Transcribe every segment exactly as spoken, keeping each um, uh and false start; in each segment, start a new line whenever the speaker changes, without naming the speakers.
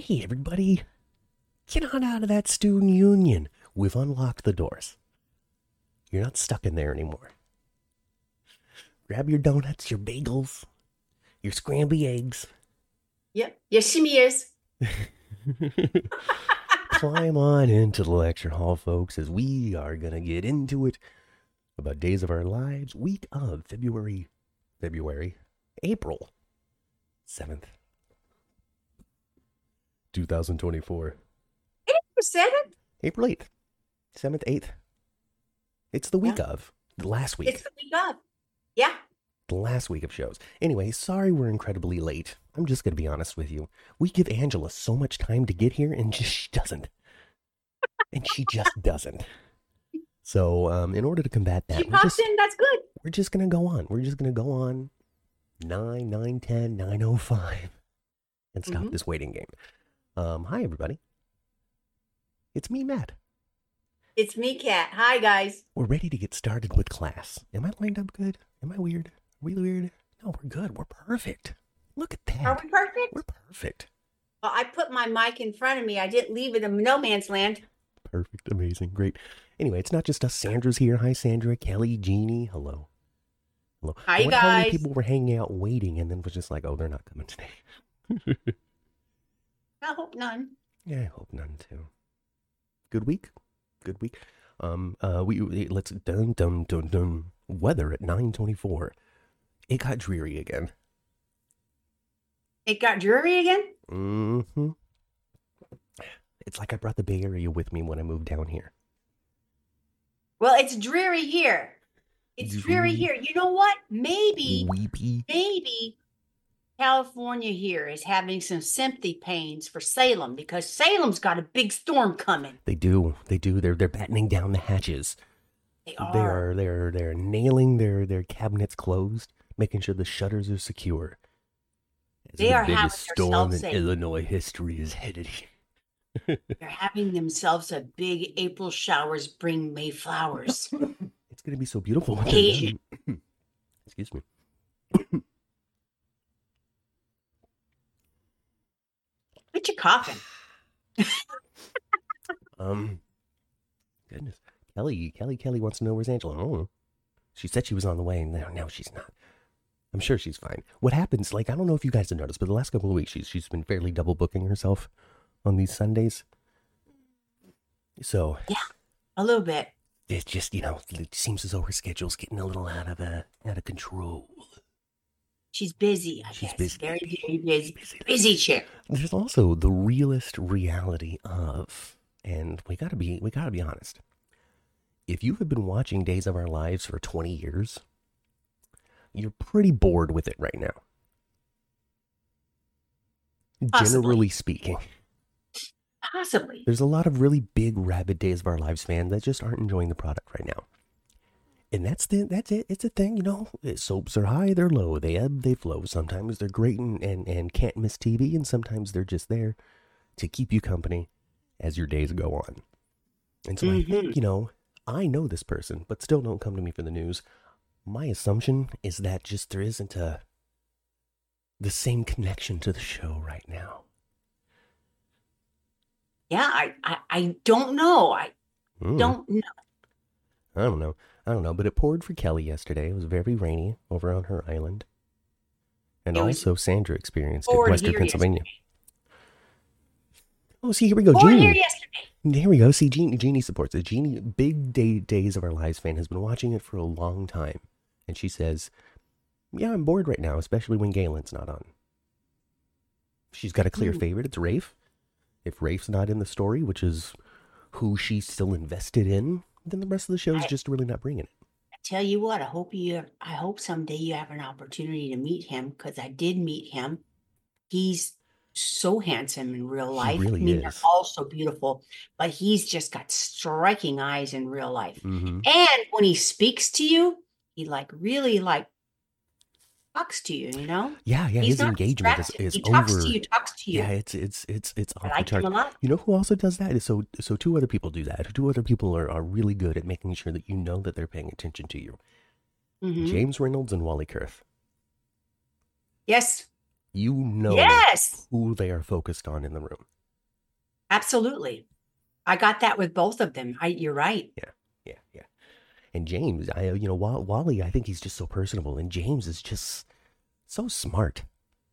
Hey, everybody. Get on out of that student union. We've unlocked the doors. You're not stuck in there anymore. Grab your donuts, your bagels, your scrambled eggs.
Yep. Yes, she is.
Climb on into the lecture hall, folks, as we are going to get into it about Days of Our Lives, week of February, February, April seventh, twenty twenty-four.
April seventh?
April eighth. seventh, eighth. It's the week
Yeah.
of. The last week.
It's the week of. Yeah.
The last week of shows. Anyway, sorry we're incredibly late. I'm just going to be honest with you. We give Angela so much time to get here, and just she doesn't. And she just doesn't. So, um, in order to combat that,
She
we're
pops
just,
in. That's good.
we're just going to go on. We're just going to go on nine, nine, ten, nine oh five and stop
Mhm.
this waiting game. Um, hi, everybody. It's me, Matt.
It's me, Kat. Hi, guys.
We're ready to get started with class. Am I lined up good? Am I weird? Are we weird? No, we're good. We're perfect. Look at that.
Are we perfect?
We're perfect.
Well, I put my mic in front of me. I didn't leave it in no man's land.
Perfect. Amazing. Great. Anyway, it's not just us. Sandra's here. Hi, Sandra. Kelly, Jeannie. Hello. Hello.
Hi,
I wonder How many
guys.
people were hanging out waiting and then was just like, oh, they're not coming today.
I hope none.
Yeah, I hope none too. Good week. Good week. Um, uh, we we- let's dun dun dun dun. Weather at nine twenty-four. It got dreary again.
It got dreary again?
Mm-hmm. It's like I brought the Bay Area with me when I moved down here.
Well, it's dreary here. It's dreary
Dreary.
here. You know what? Maybe,
Weepy.
maybe California here is having some sympathy pains for Salem because Salem's got a big storm coming.
They do. They do. They're they're battening down the hatches.
They are.
They are they're they're nailing their their cabinets closed, making sure the shutters are secure. As
They
the
are having
biggest storm in
themselves a-
Illinois history is headed here.
They're having themselves a big April showers bring May flowers.
It's gonna be so beautiful. when they're
Asian.
done. Excuse me.
Quit your coughing.
Um, goodness, Kelly, Kelly, Kelly wants to know where's Angela. Oh, she said she was on the way, and now, now she's not. I'm sure she's fine. What happens? Like, I don't know if you guys have noticed, but the last couple of weeks, she's she's been fairly double booking herself on these Sundays. So
A little bit.
it's just, you know, it seems as though her schedule's getting a little out of uh, out of control.
She's busy, I
She's
guess.
busy.
Very, very busy.
Busy.
Busy chick.
There's also the realist reality of, and we gotta be we gotta be honest. If you have been watching Days of Our Lives for twenty years, you're pretty bored with it right now.
Possibly.
Generally speaking,
Possibly.
there's a lot of really big rabid Days of Our Lives fans that just aren't enjoying the product right now. And that's the that's it. It's a thing, you know. Soaps are high, they're low. They ebb, they flow. Sometimes they're great and, and, and can't miss T V, and sometimes they're just there to keep you company as your days go on. And so I think, you know, I know this person, but still don't come to me for the news. My assumption is that just there isn't a the same connection to the show right now.
Yeah, I, I, I don't know. I
Mm.
don't know.
I don't know. I don't know, but it poured for Kelly yesterday. It was very rainy over on her island. And
It was
also Sandra experienced it in
poured
Western
here
Pennsylvania. Oh, see, here we go.
Or here
Jeannie.
yesterday.
Here we go. See, Jeannie, Jeannie supports it. Jeannie, big day, Days of Our Lives fan, has been watching it for a long time. And she says, yeah, I'm bored right now, especially when Galen's not on. She's got a clear
Hmm.
favorite. It's Rafe. If Rafe's not in the story, which is who she's still invested in, then the rest of the show is
I-
just really not bringing it.
I tell you what, I hope you I hope someday you have an opportunity to meet him because I did meet him. He's so handsome in real
He
life.
really
I mean, they're
is.
all so beautiful, but he's just got striking eyes in real life.
Mm-hmm.
And when he speaks to you, he like really like talks to you, you know?
Yeah, yeah,
He's
his
not
engagement is,
distracted.
is
He
over.
talks to you, talks to you.
Yeah, it's it's it's it's
I
off the
like him
charts.
a lot.
You know who also does that? So so two other people do that. Two other people are, are really good at making sure that you know that they're paying attention to you.
Mhm.
James Reynolds and Wally Kurth.
Yes.
You know
Yes.
who they are focused on in the room.
Absolutely. I got that with both of them. I, you're right.
Yeah, yeah, yeah. And James, I you know Wally, I think he's just so personable, and James is just so smart.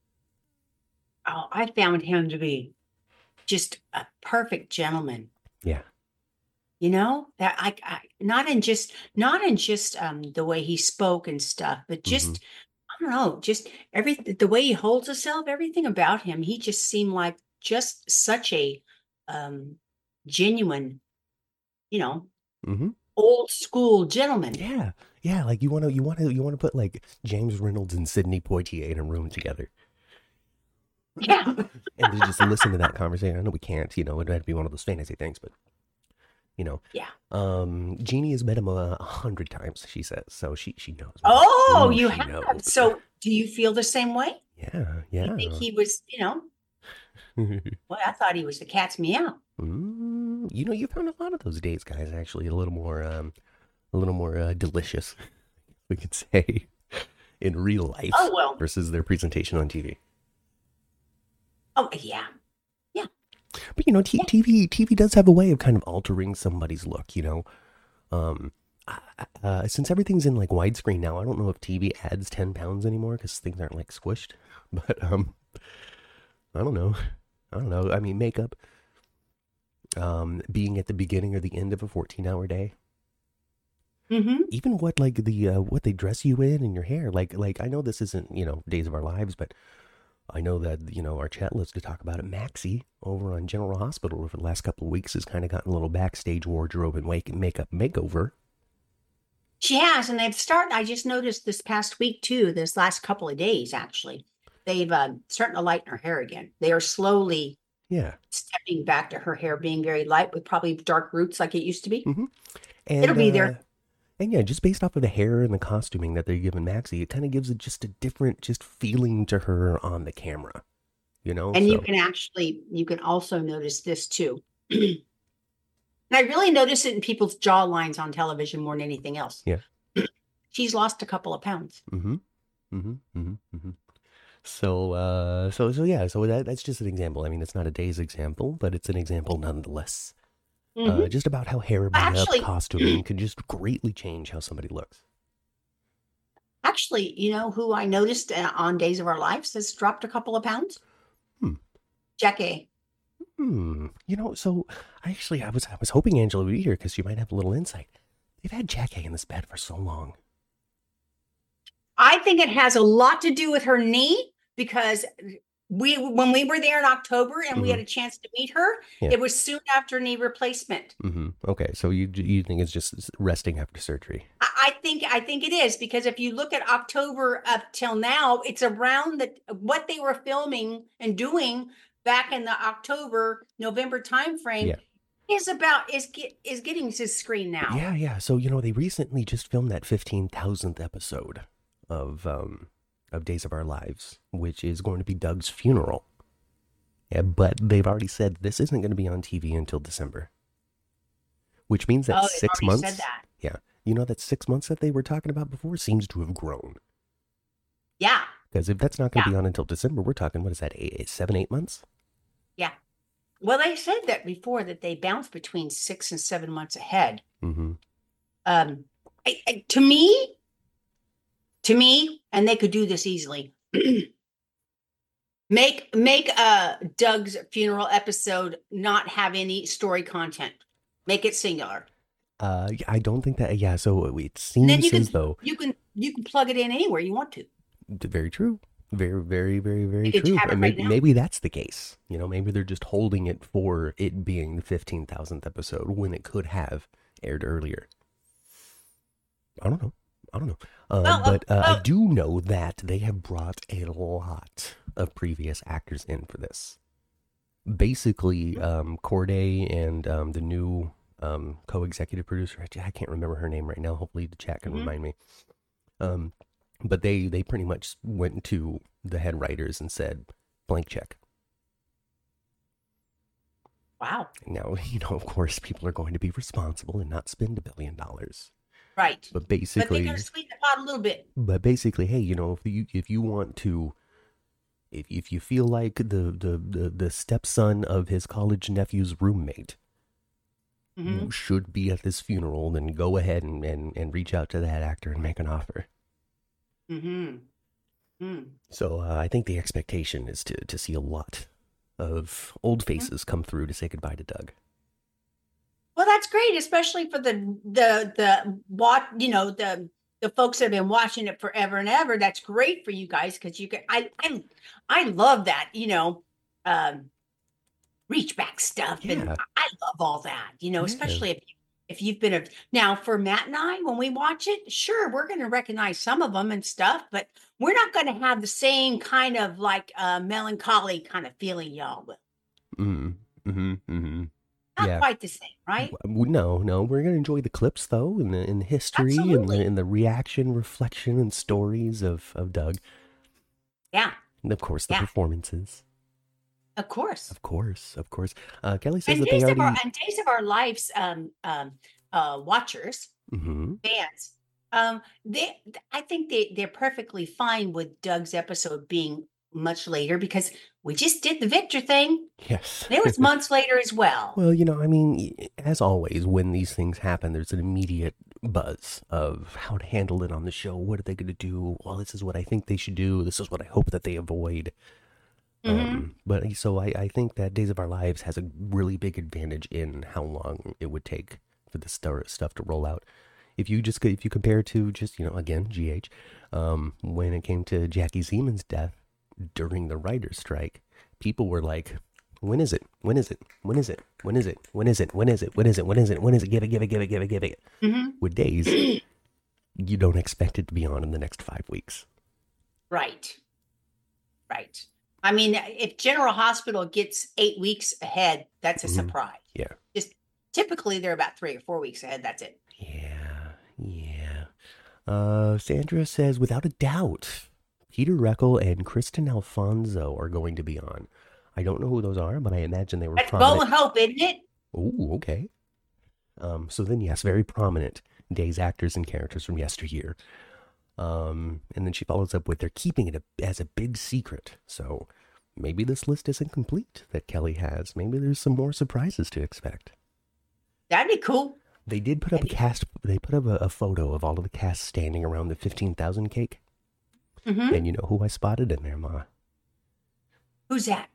Oh, I found him to be just a perfect gentleman.
Yeah.
You know that I, I not in just not in just um the way he spoke and stuff, but
Mm-hmm.
just I don't know, just every the way he holds himself, everything about him, he just seemed like just such a um genuine, you know,
Mm-hmm.
old school gentleman.
Yeah, yeah. Like you want to, you want to, you want to put like James Reynolds and Sidney Poitier in a room together,
Yeah.
and to just listen to that conversation. I know we can't, you know, it'd have to be one of those fantasy things, but you know,
Yeah.
um, Jeannie has met him a hundred times. She says so. She she knows.
Oh,
Ooh,
you
she
have.
knows.
So do you feel the same way?
Yeah,
You think
yeah.
he was, you know, well, I thought he was the cat's meow.
mm, you know, you found a lot of those dates, guys. Actually, a little more, um, a little more uh, delicious, we could say, in real life
Oh, well.
versus their presentation on T V.
Oh, yeah.
But you know, t-
Yeah.
T V T V does have a way of kind of altering somebody's look. You know, um, uh, since everything's in like widescreen now, I don't know if T V adds ten pounds anymore because things aren't like squished. But um, I don't know. I don't know. I mean, makeup, um, being at the beginning or the end of a fourteen-hour day.
Mm-hmm.
Even what like the uh, what they dress you in and your hair. Like like I know this isn't you know Days of Our Lives, but I know that, you know, our chat list to talk about it. Maxie over on General Hospital over the last couple of weeks has kind of gotten a little backstage wardrobe and wake makeup makeover.
She has, and they've started. I just noticed this past week too. This last couple of days, actually, they've uh, starting to lighten her hair again. They are slowly
Yeah.
stepping back to her hair being very light with probably dark roots like it used to be.
Mm-hmm. And,
It'll be
uh,
there.
And yeah, just based off of the hair and the costuming that they're giving Maxie, it kind of gives it just a different just feeling to her on the camera. You know?
And
so.
you can actually, you can also notice this too. And I really notice it in people's jaw lines on television more than anything else.
Yeah.
She's lost a couple of pounds.
Mm-hmm. Mm-hmm. Mm-hmm. Mm-hmm. So, uh, so, so yeah, so that, that's just an example. I mean, it's not a day's example, but it's an example nonetheless. Mm-hmm. Uh, just about how hair, makeup, actually, costuming can just greatly change how somebody looks.
Actually, you know who I noticed on Days of Our Lives has dropped a couple of pounds?
Hmm.
Jackie.
Hmm. You know, so I actually I was I was hoping Angela would be here because she might have a little insight. They've had Jackie in this bed for so long.
I think it has a lot to do with her knee because we when we were there in October and mm-hmm. we had a chance to meet her, yeah. It was soon after knee replacement.
Mm-hmm. Okay, so you you think it's just resting after surgery?
I, I think I think it is because if you look at October up till now, it's around the what they were filming and doing back in the October November timeframe. Yeah. Is about is get is getting to screen now.
Yeah, yeah. So you know they recently just filmed that fifteen thousandth episode of um of Days of Our Lives, which is going to be Doug's funeral. Yeah, but they've already said this isn't going to be on T V until December, which means that
oh,
six
months.
Said
that.
Yeah, you know that six months that they were talking about before seems to have grown.
Yeah,
because if that's not going to
yeah.
be on until December, we're talking what is that? Eight, seven, eight months?
Yeah. Well, they said that before that they bounce between six and seven months ahead.
Mm-hmm.
Um, I, I, to me, to me, and they could do this easily. make make uh Doug's funeral episode not have any story content. Make it singular.
Uh, I don't think that. Yeah, so it seems
you can,
as though
you can you can plug it in anywhere you want to.
Very true. Very, very, very, very
you
true.
Right
maybe,
now.
maybe that's the case. You know, maybe they're just holding it for it being the fifteen thousandth episode when it could have aired earlier. I don't know. I don't know. Um,
well,
but uh,
well,
I do know that they have brought a lot of previous actors in for this. Basically, um, Corday and um, the new um, co-executive producer, I can't remember her name right now. Hopefully the chat can mm-hmm. remind me. Um, But they, they pretty much went to the head writers and said, blank check.
Wow.
Now, you know, of course, people are going to be responsible and not spend a billion dollars.
Right.
But basically...
But they're going to sweeten the pot a little bit.
But basically, hey, you know, if you, if you want to If if you feel like the the the, the stepson of his college nephew's roommate
Mm-hmm.
should be at this funeral, then go ahead and, and, and reach out to that actor and make an offer.
Mm-hmm. Mm.
So uh, I think the expectation is to, to see a lot of old faces mm-hmm. come through to say goodbye to Doug.
Well, that's great, especially for the the the what you know the the folks that have been watching it forever and ever. That's great for you guys because you can. I I I love that. You know. Um, reach back stuff yeah. and I love all that, you know, yeah. especially if if you've been a now for Matt and I, when we watch it, sure, we're going to recognize some of them and stuff, but we're not going to have the same kind of like uh melancholy kind of feeling y'all will.
Mm, mm-hmm, mm-hmm.
Not
yeah.
quite the same, right?
No, no, we're going to enjoy the clips though, and the in the history and the, and the reaction, reflection, and stories of of Doug.
Yeah,
and of course the yeah. performances.
Of course,
of course, of course. Uh, Kelly says
and
that
days
they
of
already...
our and Days of Our Lives um, um, uh, watchers,
mm-hmm.
fans. Um, they, I think they they're perfectly fine with Doug's episode being much later because we just did the Victor thing.
Yes,
it was months later as well.
Well, you know, I mean, as always, when these things happen, there's an immediate buzz of how to handle it on the show. What are they going to do? Well, this is what I think they should do. This is what I hope that they avoid.
Mm-hmm.
Um, but so I, I think that Days of Our Lives has a really big advantage in how long it would take for this stuff to roll out. If you just if you compare to just, you know, again, G H, um, when it came to Jackie Seaman's death during the writer's strike, people were like, when is it? When is it? When is it? When is it? When is it? When is it? When is it? When is it? When is it? Give it, give it, give it, give it, give it.
Mm-hmm.
With Days, you don't expect it to be on in the next five weeks.
Right. Right. I mean, if General Hospital gets eight weeks ahead, that's a mm-hmm. surprise.
Yeah.
Just typically they're about three or four weeks ahead. That's it.
Yeah. Yeah. Uh, Sandra says, without a doubt, Peter Reckell and Kristen Alfonso are going to be on. I don't know who those are, but I imagine they were
that's
prominent.
Bo and Hope, isn't it?
Oh, okay. Um, so then, yes, very prominent Days actors and characters from yesteryear. Um, and then she follows up with, they're keeping it a, as a big secret. So maybe this list isn't complete that Kelly has. Maybe there's some more surprises to expect.
That'd be cool.
They did put up a cast, they put up a, a photo of all of the cast standing around the fifteen thousand cake.
Mm-hmm.
And you know who I spotted in there, Ma?
Who's that?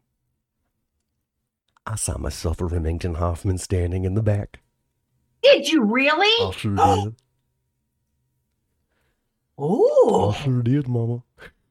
I saw myself a Remington Hoffman standing in the back.
Did you really?
I sure did.
Oh,
I sure did, Mama.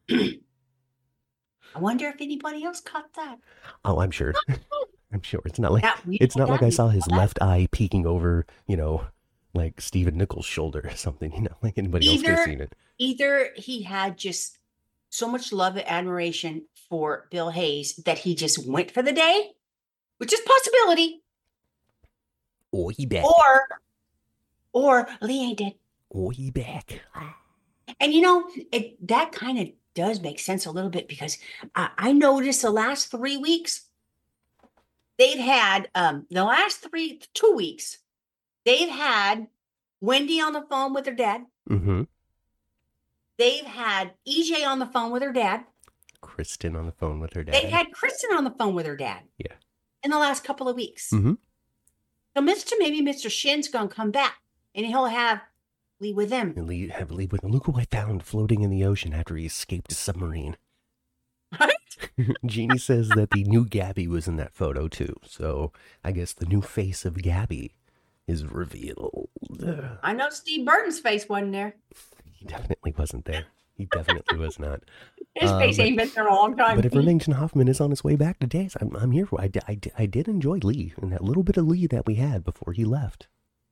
I wonder if anybody else caught that.
Oh, I'm sure. I'm sure. It's not like
that,
it's not like I saw his
that.
left eye peeking over, you know, like Stephen Nichols' shoulder or something. You know, like anybody either, else could have seen it.
Either he had just so much love and admiration for Bill Hayes that he just went for the day, which is a possibility.
Or he back.
Or, or Lee ain't dead.
Or he back.
And you know, it that kind of does make sense a little bit because I, I noticed the last three weeks, they've had, um, the last three, two weeks, they've had Wendy on the phone with her dad.
Mm-hmm.
They've had E J on the phone with her dad.
Kristen on the phone with her dad.
They've had Kristen on the phone with her dad.
Yeah.
In the last couple of weeks.
Mm-hmm.
So Mister maybe Mister Shin's going to come back and he'll have Lee with him.
And Lee, have Lee with him. Look who I found floating in the ocean after he escaped a submarine.
Right?
Jeannie says that the new Gabby was in that photo too. So I guess the new face of Gabby is revealed.
I know Steve Burton's face wasn't there.
He definitely wasn't there. He definitely was not.
His
uh,
face
but,
ain't been there a long time.
But if Remington Hoffman is on his way back to Days, I'm, I'm here for I, I, I did enjoy Lee and that little bit of Lee that we had before he left.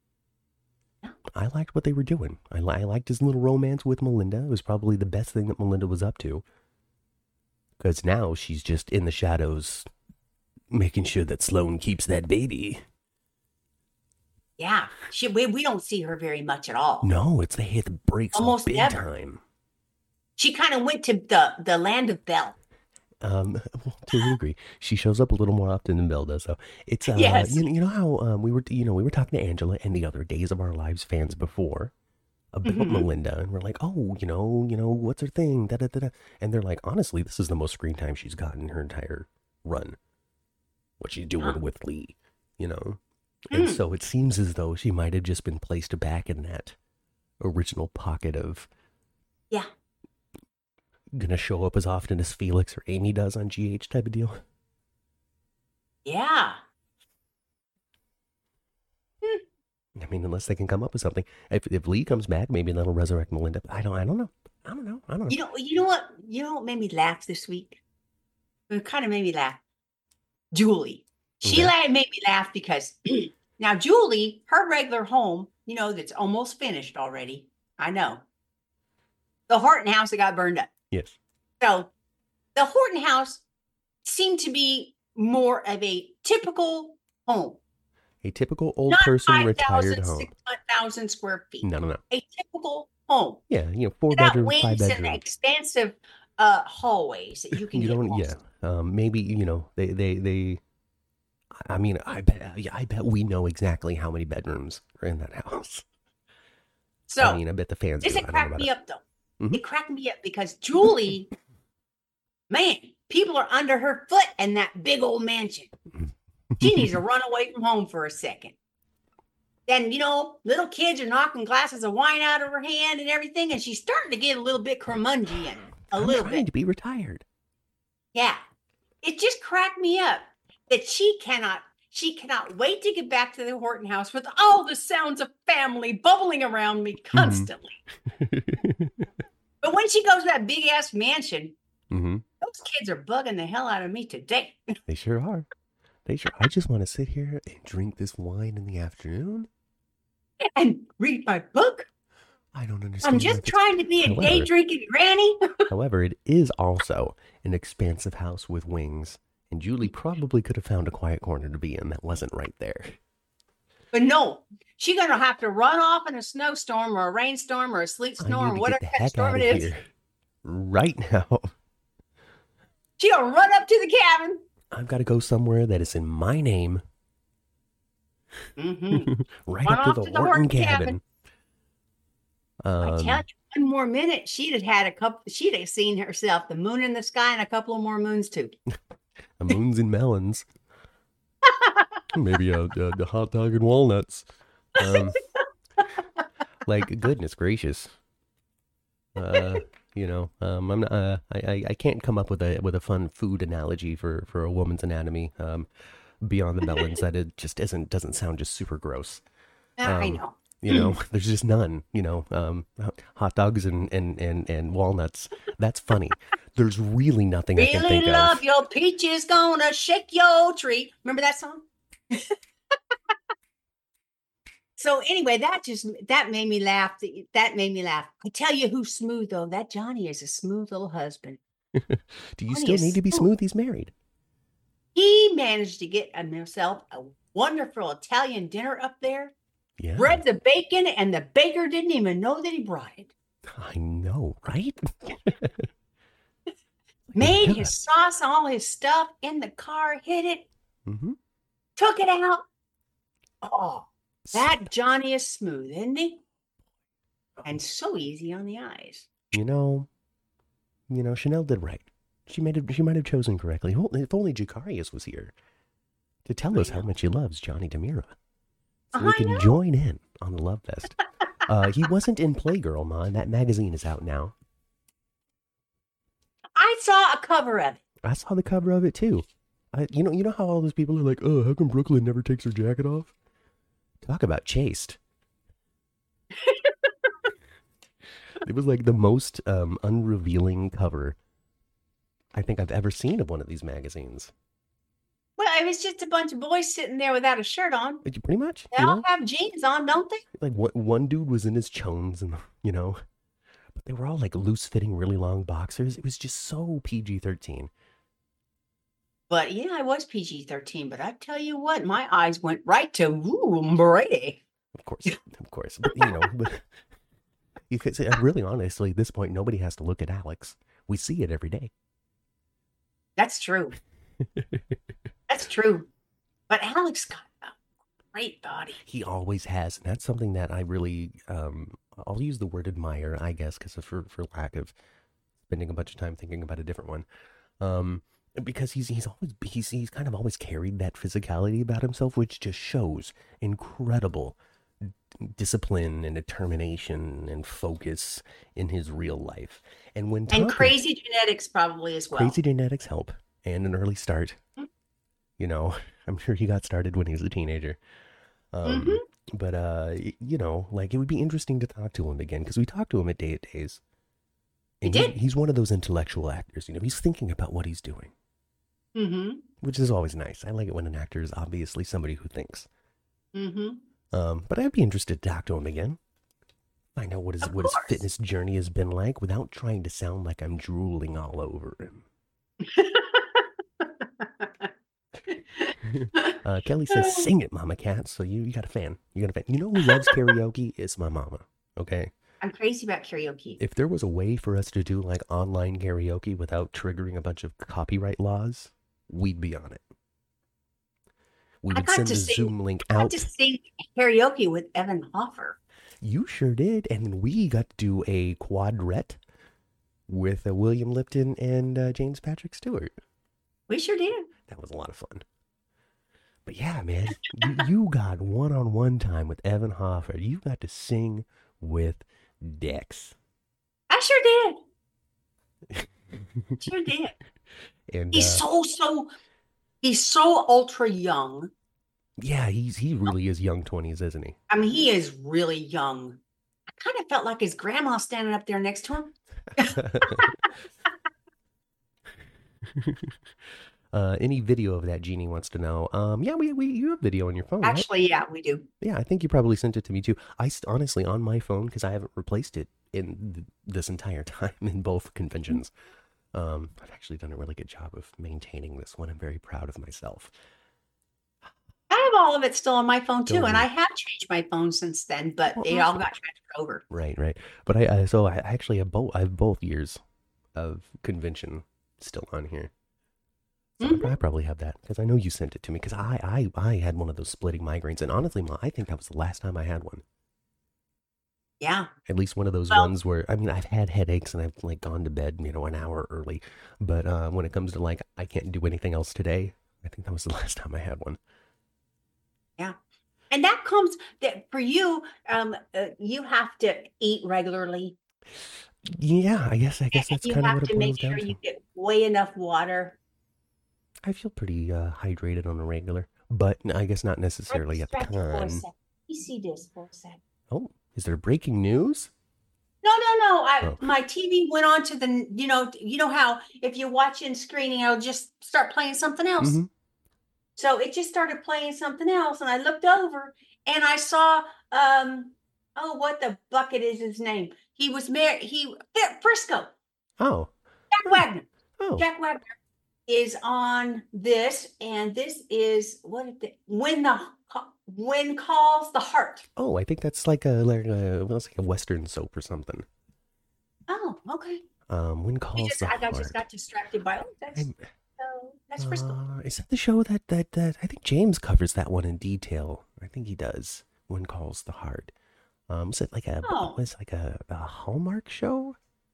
I liked what they were doing. I, I liked his little romance with Melinda. It was probably the best thing that Melinda was up to. Because now she's just in the shadows making sure that Sloan keeps that baby.
Yeah, she, we, we don't see her very much at all.
No, it's they hit the brakes almost big never. time.
She kind of went to the, the land of Belle.
Um, well, to a degree, she shows up a little more often than Belle does. So it's uh,
yes.
you, you know how um, we were, you know, we were talking to Angela and the other Days of Our Lives fans before, about
Mhm.
Melinda, and we're like, oh, you know, you know, what's her thing? Da, da, da, da. And they're like, honestly, this is the most screen time she's gotten in her entire run. What she's
Huh.
doing with Lee, you know. And
Hmm.
so it seems as though she might have just been placed back in that original pocket of
Yeah.
gonna show up as often as Felix or Amy does on G H type of deal.
Yeah. Hmm.
I mean, unless they can come up with something. If if Lee comes back, maybe that'll resurrect Melinda. I don't. I don't know. I don't know. I don't know.
You know. You know what? You know what made me laugh this week? It kind of made me laugh. Julie. She
Okay.
made me laugh because now Julie, her regular home, you know, that's almost finished already. I know. The Horton house that got burned up.
Yes.
So the Horton house seemed to be more of a typical home.
A typical old
Not
person
five
retired
thousand,
home.
six thousand square feet.
No, no, no.
A typical home.
Yeah, you know, four
Without
bedroom, five
wings and
bedroom.
expansive uh, hallways that you can
You
get
don't.
lost.
Yeah. Um. Maybe you know they they they. I mean, I bet. Yeah, I bet we know exactly how many bedrooms are in that house.
So
I mean, I bet the fans
this
do.
it
I don't know
cracked
about
me
it.
up though.
Mhm.
It cracked me up because Julie, man, people are under her foot in that big old mansion. She needs to run away from home for a second. Then, you know, little kids are knocking glasses of wine out of her hand and everything, and she's starting to get a little bit curmudgeon. A
I'm
little
trying
bit.
to be retired.
Yeah. It just cracked me up that she cannot, she cannot wait to get back to the Horton house with all the sounds of family bubbling around me constantly.
Mm-hmm.
But when she goes to that big ass mansion,
mm-hmm.
those kids are bugging the hell out of me today.
They sure are. They sure. I just want to sit here and drink this wine in the afternoon
and read my book.
I don't understand.
I'm just trying to be a
however,
day drinking granny.
However, it is also an expansive house with wings, and Julie probably could have found a quiet corner to be in that wasn't right there.
But no, she's gonna have to run off in a snowstorm or a rainstorm or a sleet storm, or whatever kind of storm it is.
Here right now.
She'll run up to the cabin.
I've got to go somewhere that is in my name.
Mm-hmm.
right
Run
up to
off
the
to the
Horton
Horton
cabin.
cabin.
Um,
I tell you, one more minute, she'd have had a couple. She'd have seen herself, the moon in the sky, and a couple of more moons too.
a moons and melons. Maybe a, a, a hot dog and walnuts. Um, like goodness gracious. Uh, you know, um, I'm not, uh, I, I can't come up with a with a fun food analogy for, for a woman's anatomy. Um, beyond the melons, that it just isn't doesn't sound just super gross.
Um, I know.
You know, there's just none. You know, um, hot dogs and, and, and, and walnuts. That's funny. There's really nothing
really
I can think
love
of.
your peaches, gonna shake your tree. Remember that song? So anyway, that just that made me laugh. That made me laugh. I tell you who's smooth though. That Johnny is a smooth little husband.
Do you
Johnny
still need to be
smooth.
smooth? He's married.
He managed to get himself a wonderful Italian dinner up there.
Yeah.
Bread the bacon, and the baker didn't even know that he brought it.
I know, right?
Made his sauce, all his stuff in the car, hid it,
mm-hmm.
took it out. Oh, that Johnny is smooth, isn't he? And so easy on the eyes.
You know, you know, Chanel did right. She made it, she might have chosen correctly. If only Jacarius was here to tell us how much he loves Johnny DeMira, so we
I
can
know.
join in on the love fest. uh, he wasn't in Playgirl, Ma. That magazine is out now.
I saw a cover of it.
I saw the cover of it too. I, you know, you know how all those people are like, "Oh, how come Brooklyn never takes her jacket off?" Talk about chaste. It was like the most um, unrevealing cover I think I've ever seen of one of these magazines.
Well, it was just a bunch of boys sitting there without a shirt on.
Pretty much.
They
you
all
know?
have jeans on, don't they?
Like what, one dude was in his chones, and you know, but they were all like loose-fitting, really long boxers. It was just so P G thirteen.
But yeah, I was P G thirteen. But I tell you what, my eyes went right to ooh, Brady.
Of course, of course. But you know, but you could say, really honestly, at this point, nobody has to look at Alex. We see it every day.
That's true. That's true. But Alex got a great body.
He always has, and that's something that I really, um, I'll use the word admire, I guess, because for for lack of spending a bunch of time thinking about a different one. Um, because he's he's always he's he's kind of always carried that physicality about himself, which just shows incredible discipline and determination and focus in his real life. And when
talking, and crazy genetics probably as well.
Crazy genetics help, and an early start. Mm-hmm. You know, I'm sure he got started when he was a teenager. Um, mm-hmm. But uh, you know, like it would be interesting to talk to him again because we talked to him at Day at Days. And
he did.
He's, he's one of those intellectual actors. You know, he's thinking about what he's doing,
mm-hmm.
which is always nice. I like it when an actor is obviously somebody who thinks.
Mm-hmm.
Um, but I'd be interested to talk to him again. Find out what his
of
what
course.
his fitness journey has been like without trying to sound like I'm drooling all over him. uh, Kelly says, "Sing it, Mama Cat." So you, you got a fan. You got a fan. You know who loves karaoke? It's my mama. Okay.
I'm crazy about karaoke.
If there was a way for us to do like online karaoke without triggering a bunch of copyright laws, we'd be on it. We would send the sing, Zoom link out.
I got to sing karaoke with Evan Hoffer.
You sure did. And we got to do a quadret with uh, William Lipton and uh, James Patrick Stewart.
We sure did.
That was a lot of fun. But yeah, man, you, you got one-on-one time with Evan Hoffer. You got to sing with Dex.
I sure did. Sure did.
And
he's uh, so, so... He's so ultra young.
Yeah, he's he really is young twenties, isn't he?
I mean, he is really young. I kind of felt like his grandma standing up there next to him.
uh, any video of that, Jeannie wants to know. Um, yeah, we we you have video on your phone.
Actually,
right?
Yeah, we do.
Yeah, I think you probably sent it to me too. I honestly on my phone because I haven't replaced it in th- this entire time in both conventions. Um, I've actually done a really good job of maintaining this one. I'm very proud of myself.
I have all of it still on my phone too, Don't and I have changed my phone since then, but well, they all got transferred over.
Right, right. But I, I so I actually have both. I have both years of convention still on here. So mm-hmm. I probably have that because I know you sent it to me because I, I, I had one of those splitting migraines, and honestly, Ma, I think that was the last time I had one.
Yeah.
At least one of those well, ones where, I mean, I've had headaches and I've like gone to bed, you know, an hour early. But uh, when it comes to like, I can't do anything else today, I think that was the last time I had one.
Yeah. And that comes that for you, um, uh, you have to eat regularly.
Yeah, I guess, I guess that's kind of what it boils down to. You have to make sure
you get way enough water.
I feel pretty uh, hydrated on a regular, but I guess not necessarily a ton.
You see this for a second.
Oh. Is there breaking news?
No, no, no. I, oh. My T V went on to the, you know, you know how if you're watching screening, it'll just start playing something else. Mm-hmm. So it just started playing something else. And I looked over and I saw, um, oh, what the bucket is his name? He was married. He, Frisco.
Oh.
Jack Wagner.
Oh.
Jack Wagner is on this. And this is, what is it? When the... When Calls the Heart.
Oh, I think that's like a like a, well, it's like a Western soap or something.
Oh, okay.
Um, When Calls
just,
the
I
Heart.
I just got distracted by. Oh, that's so that's Frisco.
Uh, is that the show that, that that I think James covers that one in detail? I think he does. When Calls the Heart. Um, is it like a oh. was like a, a Hallmark show?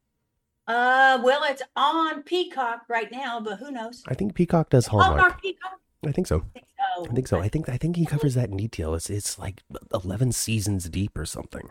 Uh, well, it's on Peacock right now, but who knows?
I think Peacock does Hallmark.
Hallmark Peacock.
I think so. I think so. I think so. I think I think he covers that in detail. It's it's like eleven seasons deep or something.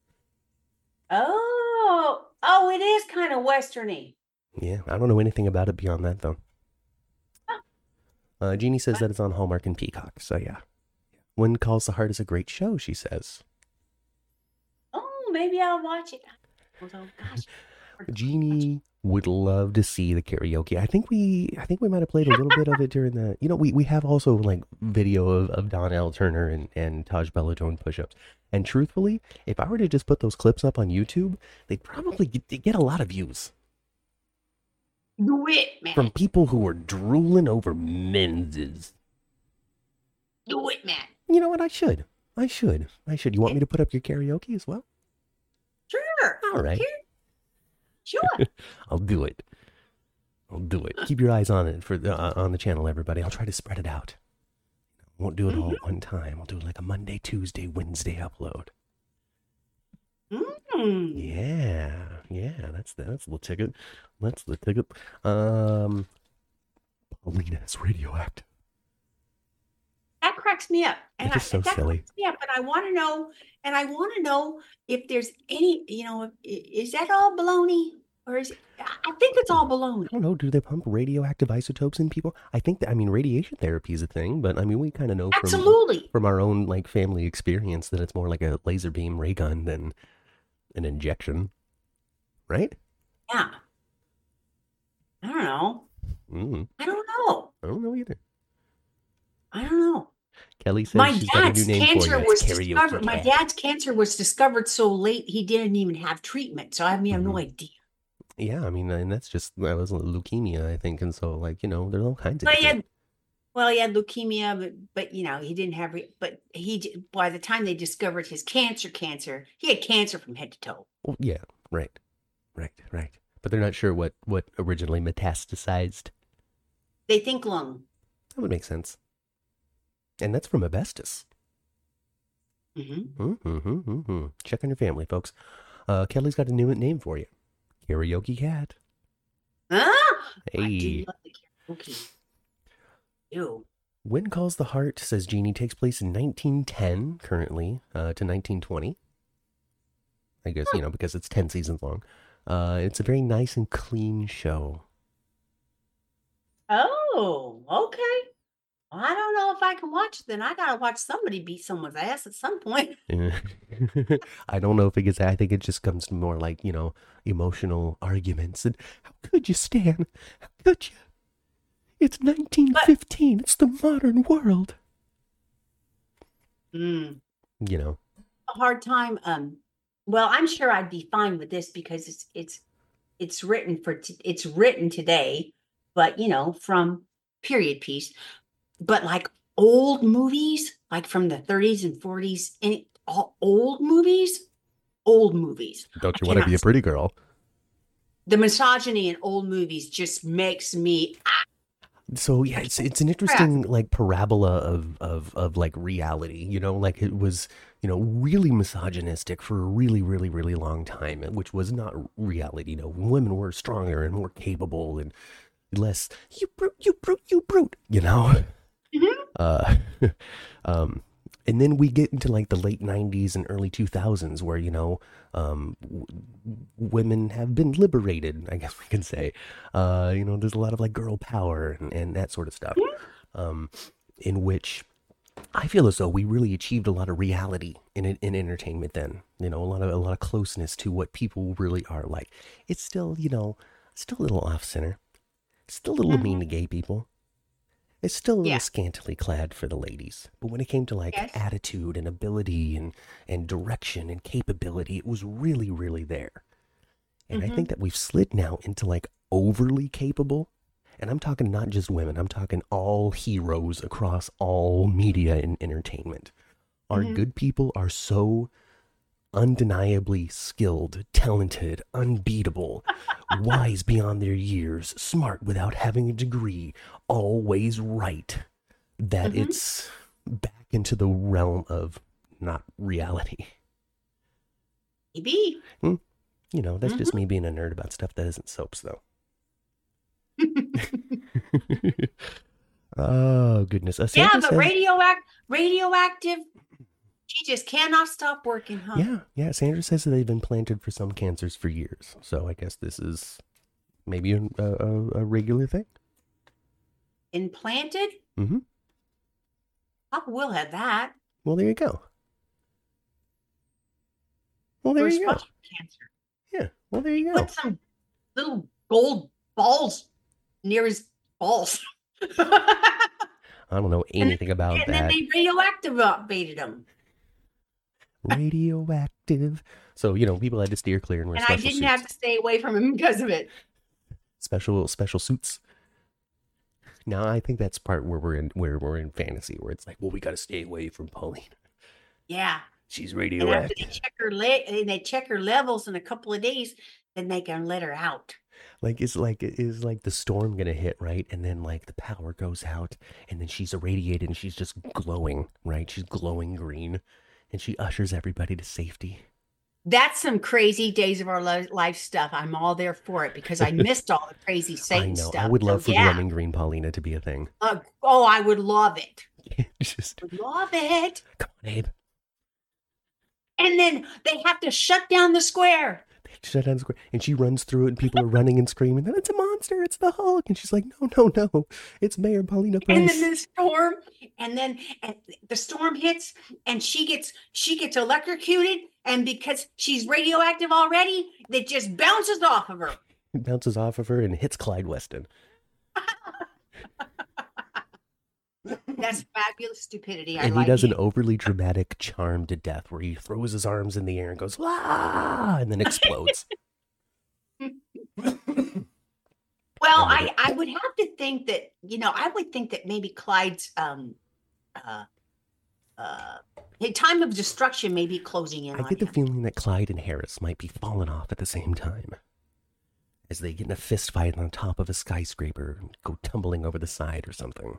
Oh, oh, it is kind of westerny.
Yeah, I don't know anything about it beyond that though.
Oh.
Uh, Jeannie says that it's on Hallmark and Peacock. So yeah, When Calls the Heart is a great show. She says.
Oh, maybe I'll watch it. Oh gosh.
Jeannie would love to see the karaoke. I think we, I think we might have played a little bit of it during the, you know, we, we have also like video of, of Donnell Turner and, and Taj Belladone push-ups. And truthfully, if I were to just put those clips up on YouTube, they'd probably get, get a lot of views.
Do it, man.
From people who are drooling over menses.
Do it, man.
You know what? I should. I should. I should. You want me to put up your karaoke as well?
Sure.
All right.
Sure. Sure.
I'll do it. I'll do it. Keep your eyes on it for the, uh, on the channel, everybody. I'll try to spread it out. Won't do it mm-hmm. all at one time. I'll do it like a Monday, Tuesday, Wednesday upload.
Mm-hmm. Hmm.
Yeah, yeah, that's the, that's the ticket. That's the ticket. Um, Paulina's radioactive.
That cracks me up. And
It's just
I,
so
that
silly.
cracks me up. And I want to know, and I want to know if there's any, you know, is that all baloney? Or is it, I think it's all baloney.
I don't know. Do they pump radioactive isotopes in people? I think that, I mean, radiation therapy is a thing, but I mean, we kind of know
Absolutely.
from, from our own like family experience that it's more like a laser beam ray gun than an injection, right?
Yeah. I don't know.
Mm.
I don't know.
I don't know either.
I don't know.
Kelly says
my
she's got a new name
cancer
for you.
was
Karaoke
discovered.
cat.
My dad's cancer was discovered so late he didn't even have treatment. So I have, mm-hmm. no idea.
Yeah, I mean, and that's just that was leukemia, I think, and so like you know, there's all kinds of.
Well, he had, well, he had leukemia, but but you know, he didn't have. But he by the time they discovered his cancer, cancer, he had cancer from head to toe.
Well, yeah, right, right, right. But they're not sure what what originally metastasized.
They think lung.
That would make sense. And that's from asbestos.
Mm-hmm.
Mm-hmm, mm-hmm, mm-hmm. Check on your family, folks. Uh, Kelly's got a new name for you. Karaoke cat.
Ah!
Hey.
I do love the karaoke. Ew.
When Calls the Heart, says Jeannie, takes place in nineteen ten, currently, uh, to nineteen twenty. I guess, huh. you know, because it's ten seasons long. Uh, it's a very nice and clean show.
Oh, okay. Well, I don't know if I can watch it. Then I gotta watch somebody beat someone's ass at some point.
I don't know if it gets. I think it just comes to more like, you know, emotional arguments. And how could you, Stan? How could you? It's nineteen fifteen. But, it's the modern world.
Mm,
you know,
a hard time. Um, well, I'm sure I'd be fine with this because it's it's it's written for t- it's written today, but you know, from period piece. But like old movies, like from the thirties and forties, and all old movies, old movies.
Don't you want to be a pretty girl?
The misogyny in old movies just makes me. Ah.
So yeah, it's it's an interesting like parabola of of of like reality. You know, like it was you know really misogynistic for a really really really long time, which was not reality. You know, women were stronger and more capable and less you brute, you brute, you brute. You know.
Mm-hmm.
Uh, um, and then we get into like the late nineties and early two thousands where, you know, um, w- women have been liberated, I guess we can say. Uh, you know, there's a lot of like girl power and, and that sort of stuff, mm-hmm. um, in which I feel as though we really achieved a lot of reality in in entertainment then, you know, a lot of, a lot of closeness to what people really are like. It's still, you know, still a little off center, still a little mm-hmm. mean to gay people. It's still a little yeah. scantily clad for the ladies. But when it came to like yes. attitude and ability and, and direction and capability, it was really, really there. And mm-hmm. I think that we've slid now into like overly capable. And I'm talking not just women. I'm talking all heroes across all media and entertainment. Our mm-hmm. good people are so undeniably skilled, talented, unbeatable, wise beyond their years, smart without having a degree, always right, that mm-hmm. it's back into the realm of not reality.
Maybe.
Hmm? You know, that's mm-hmm. just me being a nerd about stuff that isn't soaps, though. Oh, goodness. Uh,
yeah, but says, radioact- radioactive... She just cannot stop working, huh?
Yeah, yeah. Sandra says that they've been planted for some cancers for years. So I guess this is maybe a, a, a regular thing.
Implanted?
Mm-hmm.
Papa will have that.
Well, there you go. Well, there you go.
Cancer.
Yeah, well, there you go.
Put some little gold balls near his balls.
I don't know anything
and,
about
and
that.
And then they radioactivated him.
Radioactive. So, you know, people had to steer clear and wear
and
special suits.
And I didn't
suits.
have to stay away from him because of it.
Special special suits. Now, I think that's part where we're in where we're in fantasy, where it's like, well, we got to stay away from Pauline.
Yeah.
She's radioactive.
And after they check her le- and they check her levels in a couple of days, then they can let her out.
Like it's like is like the storm gonna hit, right? And then like the power goes out, and then she's irradiated, and she's just glowing, right? She's glowing green. And she ushers everybody to safety.
That's some crazy Days of Our Life stuff. I'm all there for it because I missed all the crazy Satan
I know.
stuff.
I would love
so,
for
yeah.
Drumming Green Paulina to be a thing.
Uh, oh, I would love it.
Just
would love it.
Come on, Abe.
And then they have to shut down the square.
They shut down the square, and she runs through it, and people are running and screaming. Then it's a monster! It's the Hulk! And she's like, "No, no, no! It's Mayor Paulina Price."
And then the storm, and then and the storm hits, and she gets she gets electrocuted, and because she's radioactive already, it just bounces off of her.
It bounces off of her and hits Clyde Weston.
That's fabulous stupidity. I
and
like
he does
it.
an overly dramatic charm to death where he throws his arms in the air and goes, "Ah!" and then explodes.
Well, I, I would have to think that, you know, I would think that maybe Clyde's um, uh, uh, time of destruction may be closing in.
I
on
get the
him.
feeling that Clyde and Harris might be falling off at the same time as they get in a fist fight on top of a skyscraper and go tumbling over the side or something.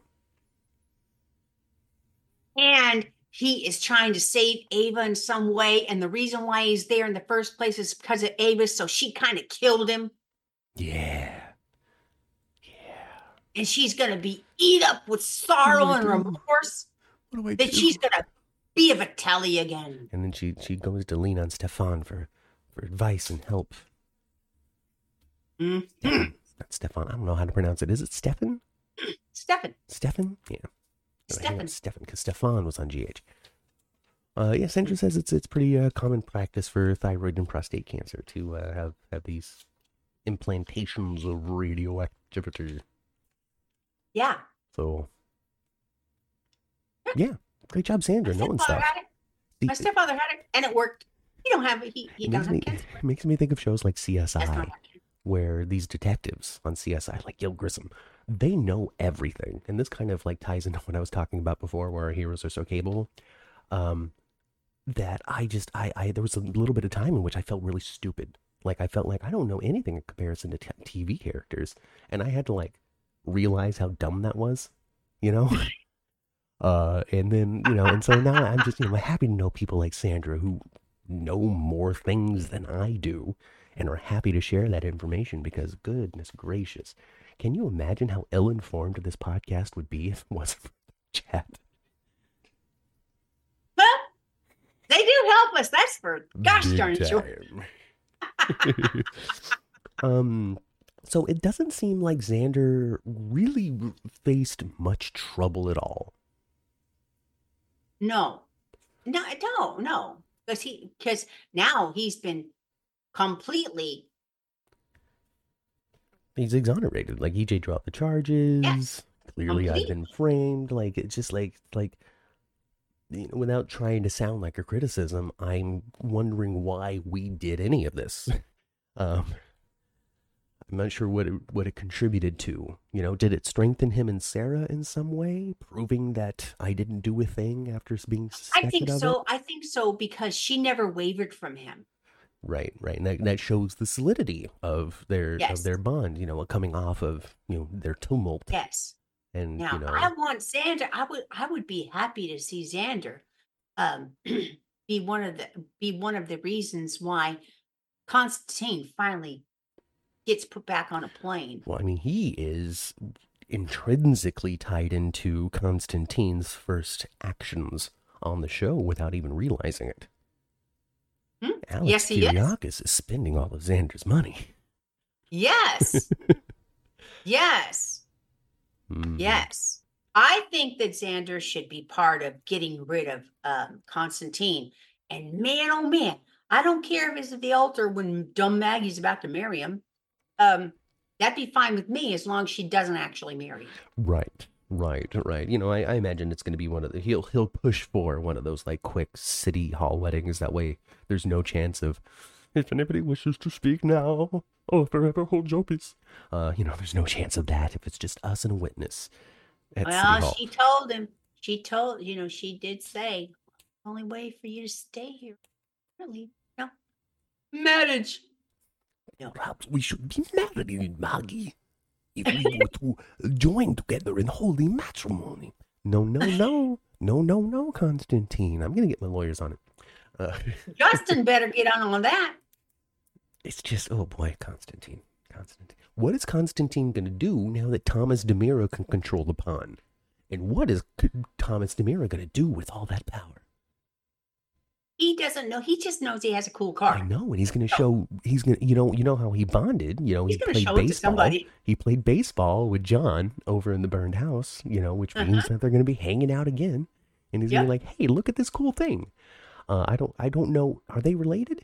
And he is trying to save Ava in some way. And the reason why he's there in the first place is because of Ava. So she kind of killed him.
Yeah. Yeah.
And she's going to be eat up with sorrow and remorse.
What do I
that
do?
she's going to be a Vitelli again.
And then she, she goes to lean on Stefan for, for advice and help.
Mm-hmm.
Stefan. Not Stefan. I don't know how to pronounce it. Is it Stefan?
Stefan.
Stefan? Yeah.
Stefan.
Stefan, because Stefan was on G H. Uh, yeah, Sandra says it's it's pretty uh, common practice for thyroid and prostate cancer to uh, have, have these implantations of radioactivity.
Yeah.
So, yeah, great job, Sandra.
My
Knowing
stepfather
stuff.
had it. My stepfather had it, and it worked. He don't have it. He, he
It
doesn't
makes
have
me,
cancer.
it makes me think of shows like C S
That's
I,
not
where these detectives on C S I, like Gil Grissom, they know everything. And this kind of like ties into what I was talking about before, where our heroes are so capable. Um, that I just, I, I, there was a little bit of time in which I felt really stupid. Like I felt like I don't know anything in comparison to t- T V characters. And I had to like realize how dumb that was, you know? uh, and then, you know, and so now I'm just, you know, happy to know people like Sandra who know more things than I do and are happy to share that information because goodness gracious. Can you imagine how ill-informed this podcast would be if it wasn't for the chat?
Huh? They do help us. That's for gosh
Big
darn sure.
time. um, so it doesn't seem like Xander really faced much trouble at all.
No, no, no, no. Because he, because now he's been completely.
He's exonerated. Like E J dropped the charges.
Yes.
Clearly, I've
Complete.
been framed. Like it's just like like. You know, without trying to sound like a criticism, I'm wondering why we did any of this. Um, I'm not sure what it, what it contributed to. You know, did it strengthen him and Sarah in some way, proving that I didn't do a thing after being suspected
I think
of
so.
it?
I think so because she never wavered from him.
Right, right, and that, that shows the solidity of their
Yes.
of their bond. You know, coming off of you know their tumult.
Yes.
And
Now
you know,
I want Xander. I would. I would be happy to see Xander, um, be one of the be one of the reasons why Constantine finally gets put back on a plane.
well, I mean, he is intrinsically tied into Constantine's first actions on the show without even realizing it.
Hmm?
Alex
Yes, he is.
Kyriakis is spending all of Xander's money.
Yes. Yes.
Mm.
Yes. I think that Xander should be part of getting rid of um, Constantine. And man, oh man, I don't care if it's at the altar when dumb Maggie's about to marry him. Um, that'd be fine with me as long as she doesn't actually marry him.
Right, right, right. You know, I, I imagine it's going to be one of the he'll he'll push for one of those like quick city hall weddings. That way, there's no chance of if anybody wishes to speak now, oh, forever hold your peace. Uh, you know, there's no chance of that if it's just us and a witness at City
Well,
Hall.
she told him, she told, you know, she did say, only way for you to stay here, really, no, marriage. No.
Perhaps we should be married, Maggie, if we were to join together in holy matrimony. No, no, no, no, no, no, Constantine. I'm gonna get my lawyers on it. Uh,
Justin better get on on that.
It's just, oh boy, Constantine. Constantine. What is Constantine going to do now that Thomas DeMiro can control the pond? And what is Thomas DeMiro going to do with all that power?
He doesn't know. He just knows he has a cool car.
I know, and he's going to show. He's going to, you know, you know how he bonded. You know,
he's
he played
show
baseball.
It to
he played baseball with John over in the burned house. You know, which means uh-huh. that they're going to be hanging out again. And he's yep. going to be like, "Hey, look at this cool thing." Uh, I don't. I don't know. Are they related?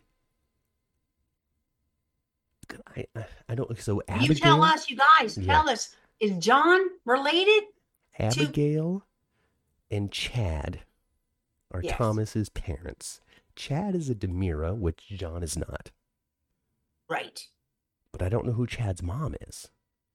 I. I don't. So Abigail.
You tell us, you guys. Yeah. Tell us. Is John related?
Abigail to... and Chad are yes. Thomas's parents. Chad is a DeMiro, which John is not.
Right.
But I don't know who Chad's mom is.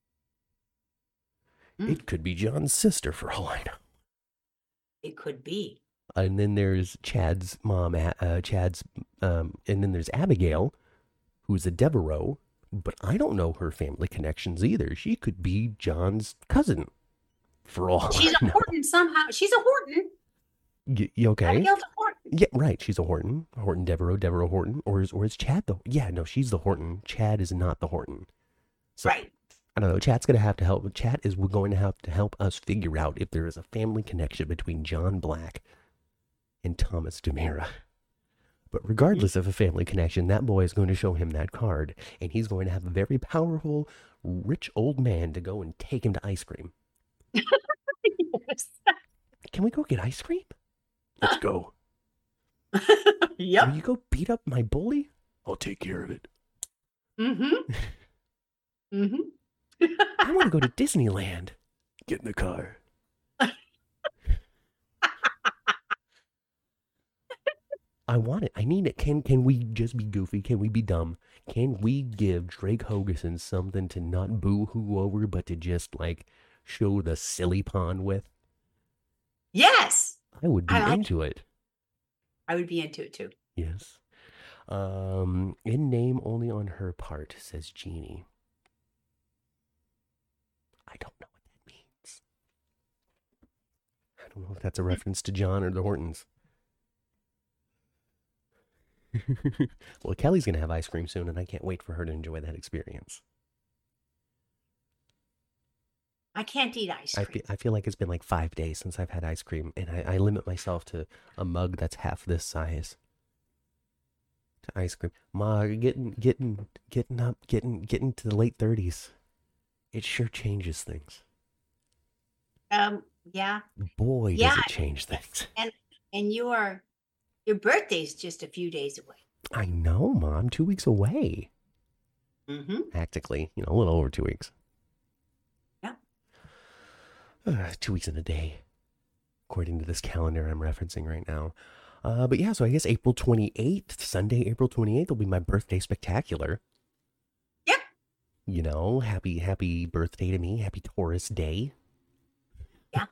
Mm.
It could be John's sister for all I know.
It could be.
And then there's Chad's mom, uh, Chad's, um, and then there's Abigail, who's a Devereaux, but I don't know her family connections either. She could be John's cousin for all
She's
I
a
know.
Horton somehow. She's a Horton.
Y- you okay?
Abigail's a Horton.
Yeah, right. She's a Horton. Horton Devereaux, Devereaux Horton. Or is, or is Chad the... Yeah, no, she's the Horton. Chad is not the Horton. So,
right.
I don't know. Chad's going to have to help. Chad is going to have to help us figure out if there is a family connection between John Black and Thomas DeMiro. But regardless of a family connection, that boy is going to show him that card. And he's going to have a very powerful, rich old man to go and take him to ice cream.
Yes.
Can we go get ice cream? Let's go.
Yep.
Will you go beat up my bully? I'll take care of it.
Mm-hmm. Mm-hmm.
I want to go to Disneyland. Get in the car. I want it. I need it. Can can we just be goofy? Can we be dumb? Can we give Drake Hogerson something to not boo-hoo over, but to just, like, show the silly pond with?
Yes.
I would be I like into it.
I would be into it too.
Yes. Um, in name only on her part, says Jeannie. I don't know what that means. I don't know if that's a reference to John or the Hortons. Well, Kelly's going to have ice cream soon, and I can't wait for her to enjoy that experience.
I can't eat ice cream.
I feel, I feel like it's been like five days since I've had ice cream, and I, I limit myself to a mug that's half this size. To ice cream. Ma, getting, getting, getting up, getting, getting to the late thirties. It sure changes things.
Um, yeah.
Boy,
yeah.
does it change things.
And and you are, your birthday's just a few days away.
I know, Mom. Two weeks away.
Mm-hmm.
Practically, you know, a little over two weeks.
Yeah.
Uh, two weeks in a day, according to this calendar I'm referencing right now. Uh, but yeah, so I guess April twenty-eighth, Sunday, April twenty-eighth will be my birthday spectacular.
Yeah.
You know, happy, happy birthday to me. Happy Taurus Day.
Yeah.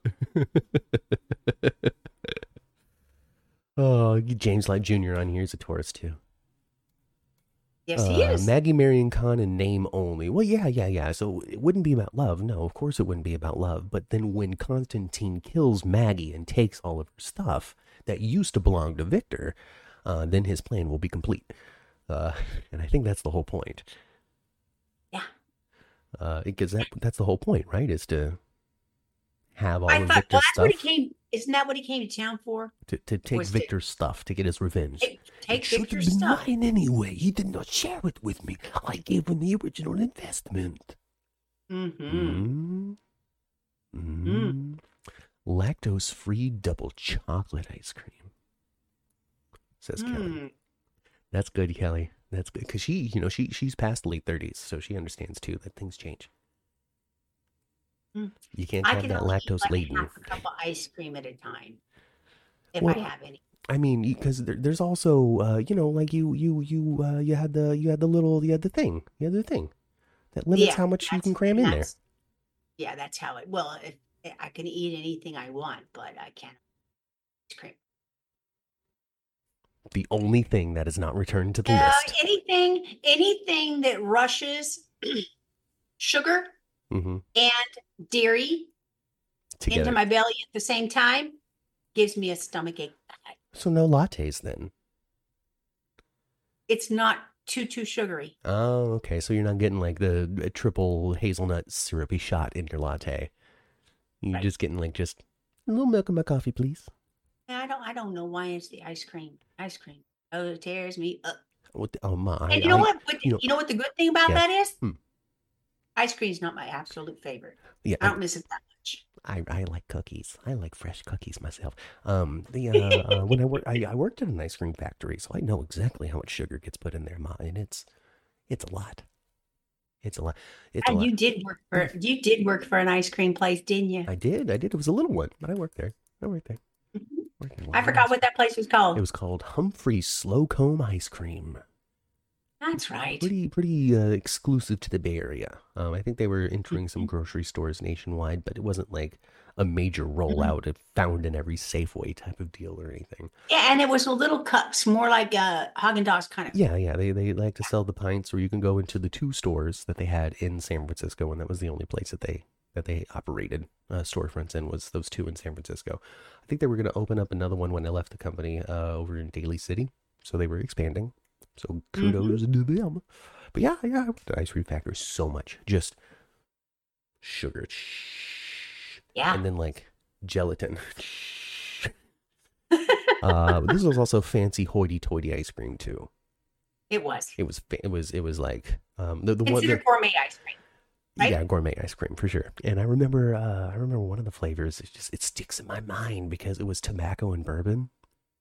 Oh, James Light Junior on here is a Taurus too.
Yes, he
uh,
is.
Maggie Marion Khan in name only. Well, yeah, yeah, yeah. So it wouldn't be about love. No, of course it wouldn't be about love. But then when Constantine kills Maggie and takes all of her stuff that used to belong to Victor, uh, then his plan will be complete. Uh, and I think that's the whole point.
Yeah.
Uh, because that, that's the whole point, right? Is to have all
I
of
thought,
Victor's
well, that's
stuff.
what he came, isn't that what he came to town for?
To, to take Victor's to, stuff, to get his revenge.
Take, take
it
Victor's
should have been
stuff.
mine anyway. He did not share it with me. I gave him the original investment.
Mm-hmm.
Mm-hmm. Mm-hmm.
Mm.
Lactose-free double chocolate ice cream, says mm. Kelly. That's good, Kelly. That's good. Because she, you know, she she's past late thirties, so she understands, too, that things change.
Mm.
You can't
I
have
can
that lactose-laden.
Like a cup of ice cream at a time, if
well,
I have any.
I mean, because there, there's also, uh, you know, like you, you, you, uh, you had the, you had the little, you had the thing, you had the thing that limits
yeah,
how much you can cram in there.
Yeah, that's how it. Well, if, I can eat anything I want, but I can't ice cream.
The only thing that is not returned to the
uh,
list.
Anything, anything that rushes sugar
mm-hmm.
and dairy Together. into my belly at the same time gives me a stomach ache.
So no lattes then.
it's not too too sugary.
Oh, okay. So you're not getting like the triple hazelnut syrupy shot in your latte. You're right. Just getting like just a little milk in my coffee, please.
I don't I don't know why it's the ice cream. Ice cream. Oh, it tears me up.
What the, oh my!
And you know I, what? But you know, you know what the good thing about yeah. that is?
Hmm.
Ice cream is not my absolute favorite.
Yeah,
I don't I, miss it that much.
I, I like cookies. I like fresh cookies myself. Um, the uh, uh when I work, I, I worked at an ice cream factory, so I know exactly how much sugar gets put in there, ma, and it's it's a lot. It's a lot. It's
and
a lot.
you did work for you did work for an ice cream place, didn't you?
I did. I did. It was a little one, but I worked there. I worked there.
Mm-hmm. I forgot what that place was called.
It was called Humphrey's Slow Comb Ice Cream.
That's right.
Pretty, pretty uh, exclusive to the Bay Area. Um, I think they were entering some grocery stores nationwide, but it wasn't like a major rollout. It found in every Safeway type of deal or anything.
Yeah, and it was a little cups, more like uh, Haagen-Dazs kind of.
Yeah, yeah. They they like to sell the pints, or you can go into the two stores that they had in San Francisco, and that was the only place that they that they operated uh, storefronts in was those two in San Francisco. I think they were going to open up another one when I left the company uh, over in Daly City, so they were expanding. So kudos mm-hmm. to them. But yeah, yeah, I went to Ice Cream Factory so much. Just sugar.
Yeah.
And then like gelatin. uh, this was also fancy hoity-toity ice cream too.
It was.
It was it was it was like um the, the
Consider
one the,
gourmet ice cream. Right?
Yeah, gourmet ice cream for sure. And I remember uh I remember one of the flavors, it just it sticks in my mind because it was tobacco and bourbon.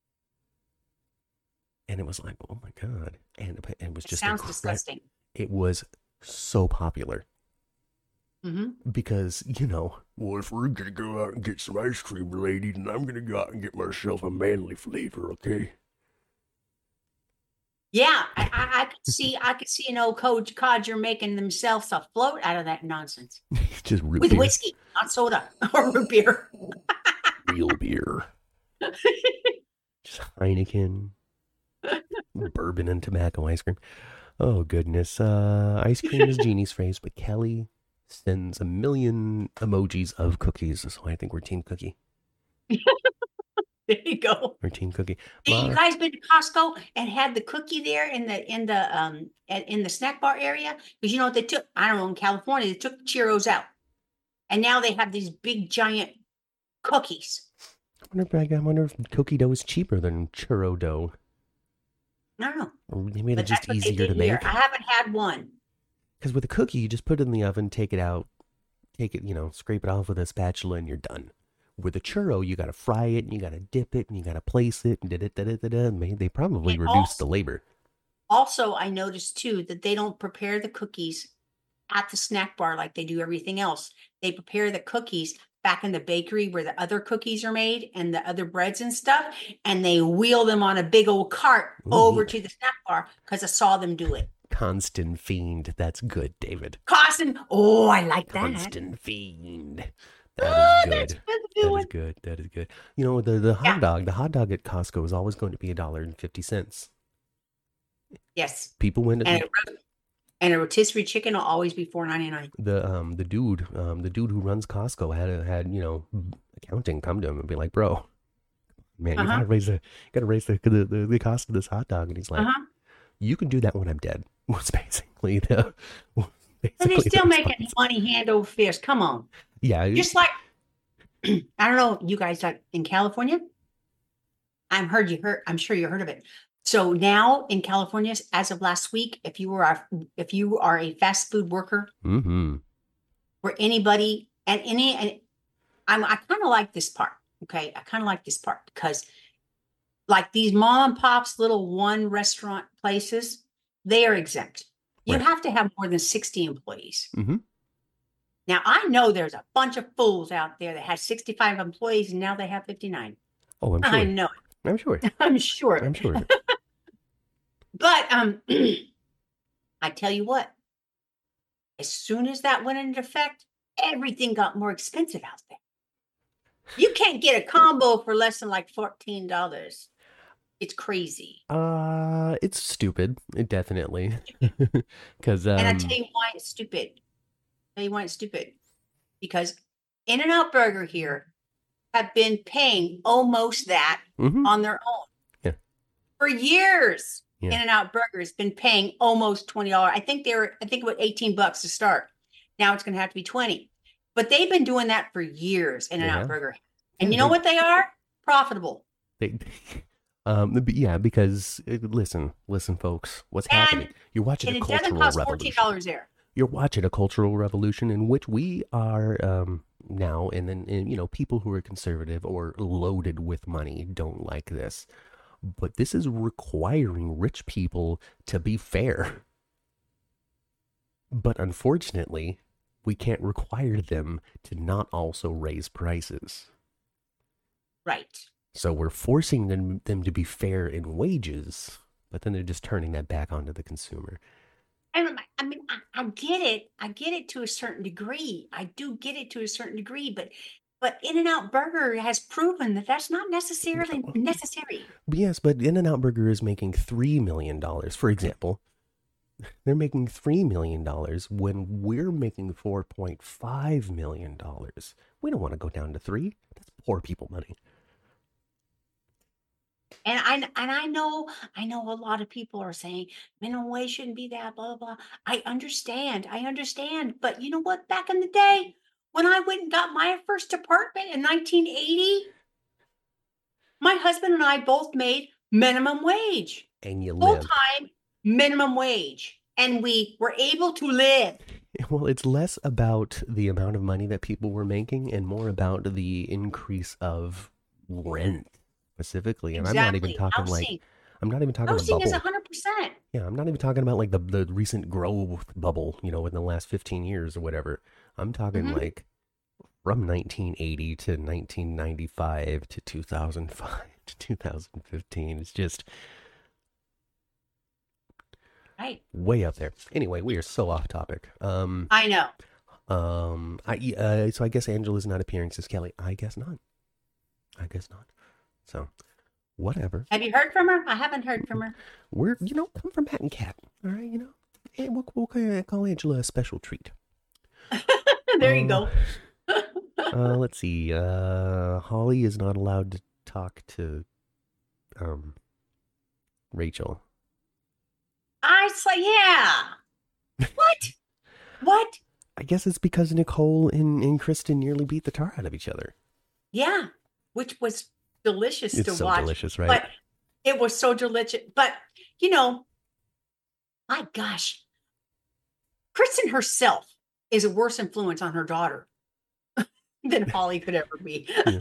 And it was like, oh my God. And it was just...
It sounds disgusting.
It was so popular.
Mm-hmm.
Because, you know... Well, if we're going to go out and get some ice cream, ladies, and I'm going to go out and get myself a manly flavor, okay?
Yeah, I, I, I could see I could see an old coach codger making themselves a float out of that nonsense.
Just root
With
beer.
whiskey, not soda or root beer.
Real beer. Just Heineken. Bourbon and tobacco ice cream. Oh goodness. Uh, ice cream is Jeannie's phrase, but Kelly sends a million emojis of cookies, so I think we're Team Cookie.
There you go.
We're Team Cookie.
Hey, you guys been to Costco and had the cookie there in the in the um in the snack bar area? Because you know what they took? I don't know, in California, they took Cheerios out, and now they have these big giant cookies.
I wonder if I wonder if cookie dough is cheaper than churro dough.
I don't know.
Or maybe it's just easier to make.
Here. I haven't had one.
Because with a cookie, you just put it in the oven, take it out, take it, you know, scrape it off with a spatula, and you're done. With a churro, you got to fry it, and you got to dip it, and you got to place it, and da da da da da. They probably and reduced also, the labor.
Also, I noticed too that they don't prepare the cookies at the snack bar like they do everything else. They prepare the cookies back in the bakery where the other cookies are made and the other breads and stuff, and they wheel them on a big old cart Ooh. over to the snack bar because I saw them do it.
Constant Fiend. That's good, David.
Constant. Oh, I like that.
Constant Fiend. That is good. That is good. That is good. You know, the, the hot yeah. dog, the hot dog at Costco is always going to be a dollar and fifty cents.
Yes.
People went
and, a, and a rotisserie chicken will always be four ninety-nine.
The um the dude um the dude who runs Costco had a, had you know accounting come to him and be like, bro, man, uh-huh. you gotta raise the you gotta raise the the, the the cost of this hot dog, and he's like, uh-huh. you can do that when I'm dead. Was basically the.
Basically and they're still making response. Money hand over fist. Come on.
Yeah.
Just like I don't know, you guys like in California. I'm heard you heard. I'm sure you heard of it. So now in California, as of last week, if you were a, if you are a fast food worker,
mm-hmm.
or anybody and any, and I'm I kind of like this part. Okay, I kind of like this part because, like these mom and pops, little one restaurant places, they are exempt. You right. have to have more than sixty employees.
Mm-hmm.
Now I know there's a bunch of fools out there that had sixty-five employees and now they have fifty-nine.
Oh, I'm sure.
I know it.
I'm sure.
I'm sure.
I'm sure.
But um, I tell you what, as soon as that went into effect, everything got more expensive out there. You can't get a combo for less than like fourteen dollars. It's crazy.
Uh, it's stupid. It definitely. Because um,
and I tell you why it's stupid. I tell you why it's stupid. Because In-N-Out Burger here have been paying almost that
mm-hmm.
on their own
yeah.
for years.
Yeah.
In-N-Out Burger has been paying almost twenty dollars. I think they're, I think about eighteen bucks to start. Now it's going to have to be twenty. But they've been doing that for years, In-N-Out Burger. And
Yeah,
you know
they,
what they are? Profitable.
They, um, yeah, because uh, listen, listen, folks, what's
and,
happening? You're watching
and
a
it
cultural
doesn't cost
revolution.
fourteen dollars there.
You're watching a cultural revolution in which we are um, now, and then and, you know, people who are conservative or loaded with money don't like this, but this is requiring rich people to be fair. But unfortunately, we can't require them to not also raise prices.
Right.
So we're forcing them, them to be fair in wages, but then they're just turning that back onto the consumer.
And I mean, I, I get it. I get it to a certain degree. I do get it to a certain degree, but but In-N-Out Burger has proven that that's not necessarily necessary.
Yes, but In-N-Out Burger is making three million dollars, for example. They're making three million dollars when we're making four point five million dollars. We don't want to go down to three. That's poor people money.
And I and I know I know a lot of people are saying minimum wage shouldn't be that, blah, blah, blah. I understand. I understand. But you know what? Back in the day, when I went and got my first apartment in nineteen eighty, my husband and I both made minimum wage.
And you
Full
live.
time minimum wage. And we were able to live.
Well, it's less about the amount of money that people were making and more about the increase of rent specifically. And
Exactly.
I'm not even talking
Housing.
like, I'm not even talking about
Housing
bubble.
is one hundred percent.
Yeah, I'm not even talking about like the, the recent growth bubble, you know, in the last fifteen years or whatever. I'm talking
Mhm.
like from nineteen eighty to nineteen ninety-five to two thousand five to two thousand fifteen. It's just
Right.
way up there. Anyway, we are so off topic. Um,
I know.
Um, I uh, so I guess Angela's not appearing, says Kelly. I guess not. I guess not. So, whatever.
Have you heard from her? I haven't heard from her.
We're, you know, come from Matt and Cat. All right, you know, and we'll, we'll call call Angela a special treat.
There
Uh,
you go.
uh, let's see. Uh, Holly is not allowed to talk to um Rachel.
I say, yeah. What? What?
I guess it's because Nicole and, and Kristen nearly beat the tar out of each other.
Yeah, which was delicious
It's
to
so
watch.
delicious, right?
But it was so delicious. But, you know, my gosh, Kristen herself is a worse influence on her daughter than Holly could ever be.
Yeah.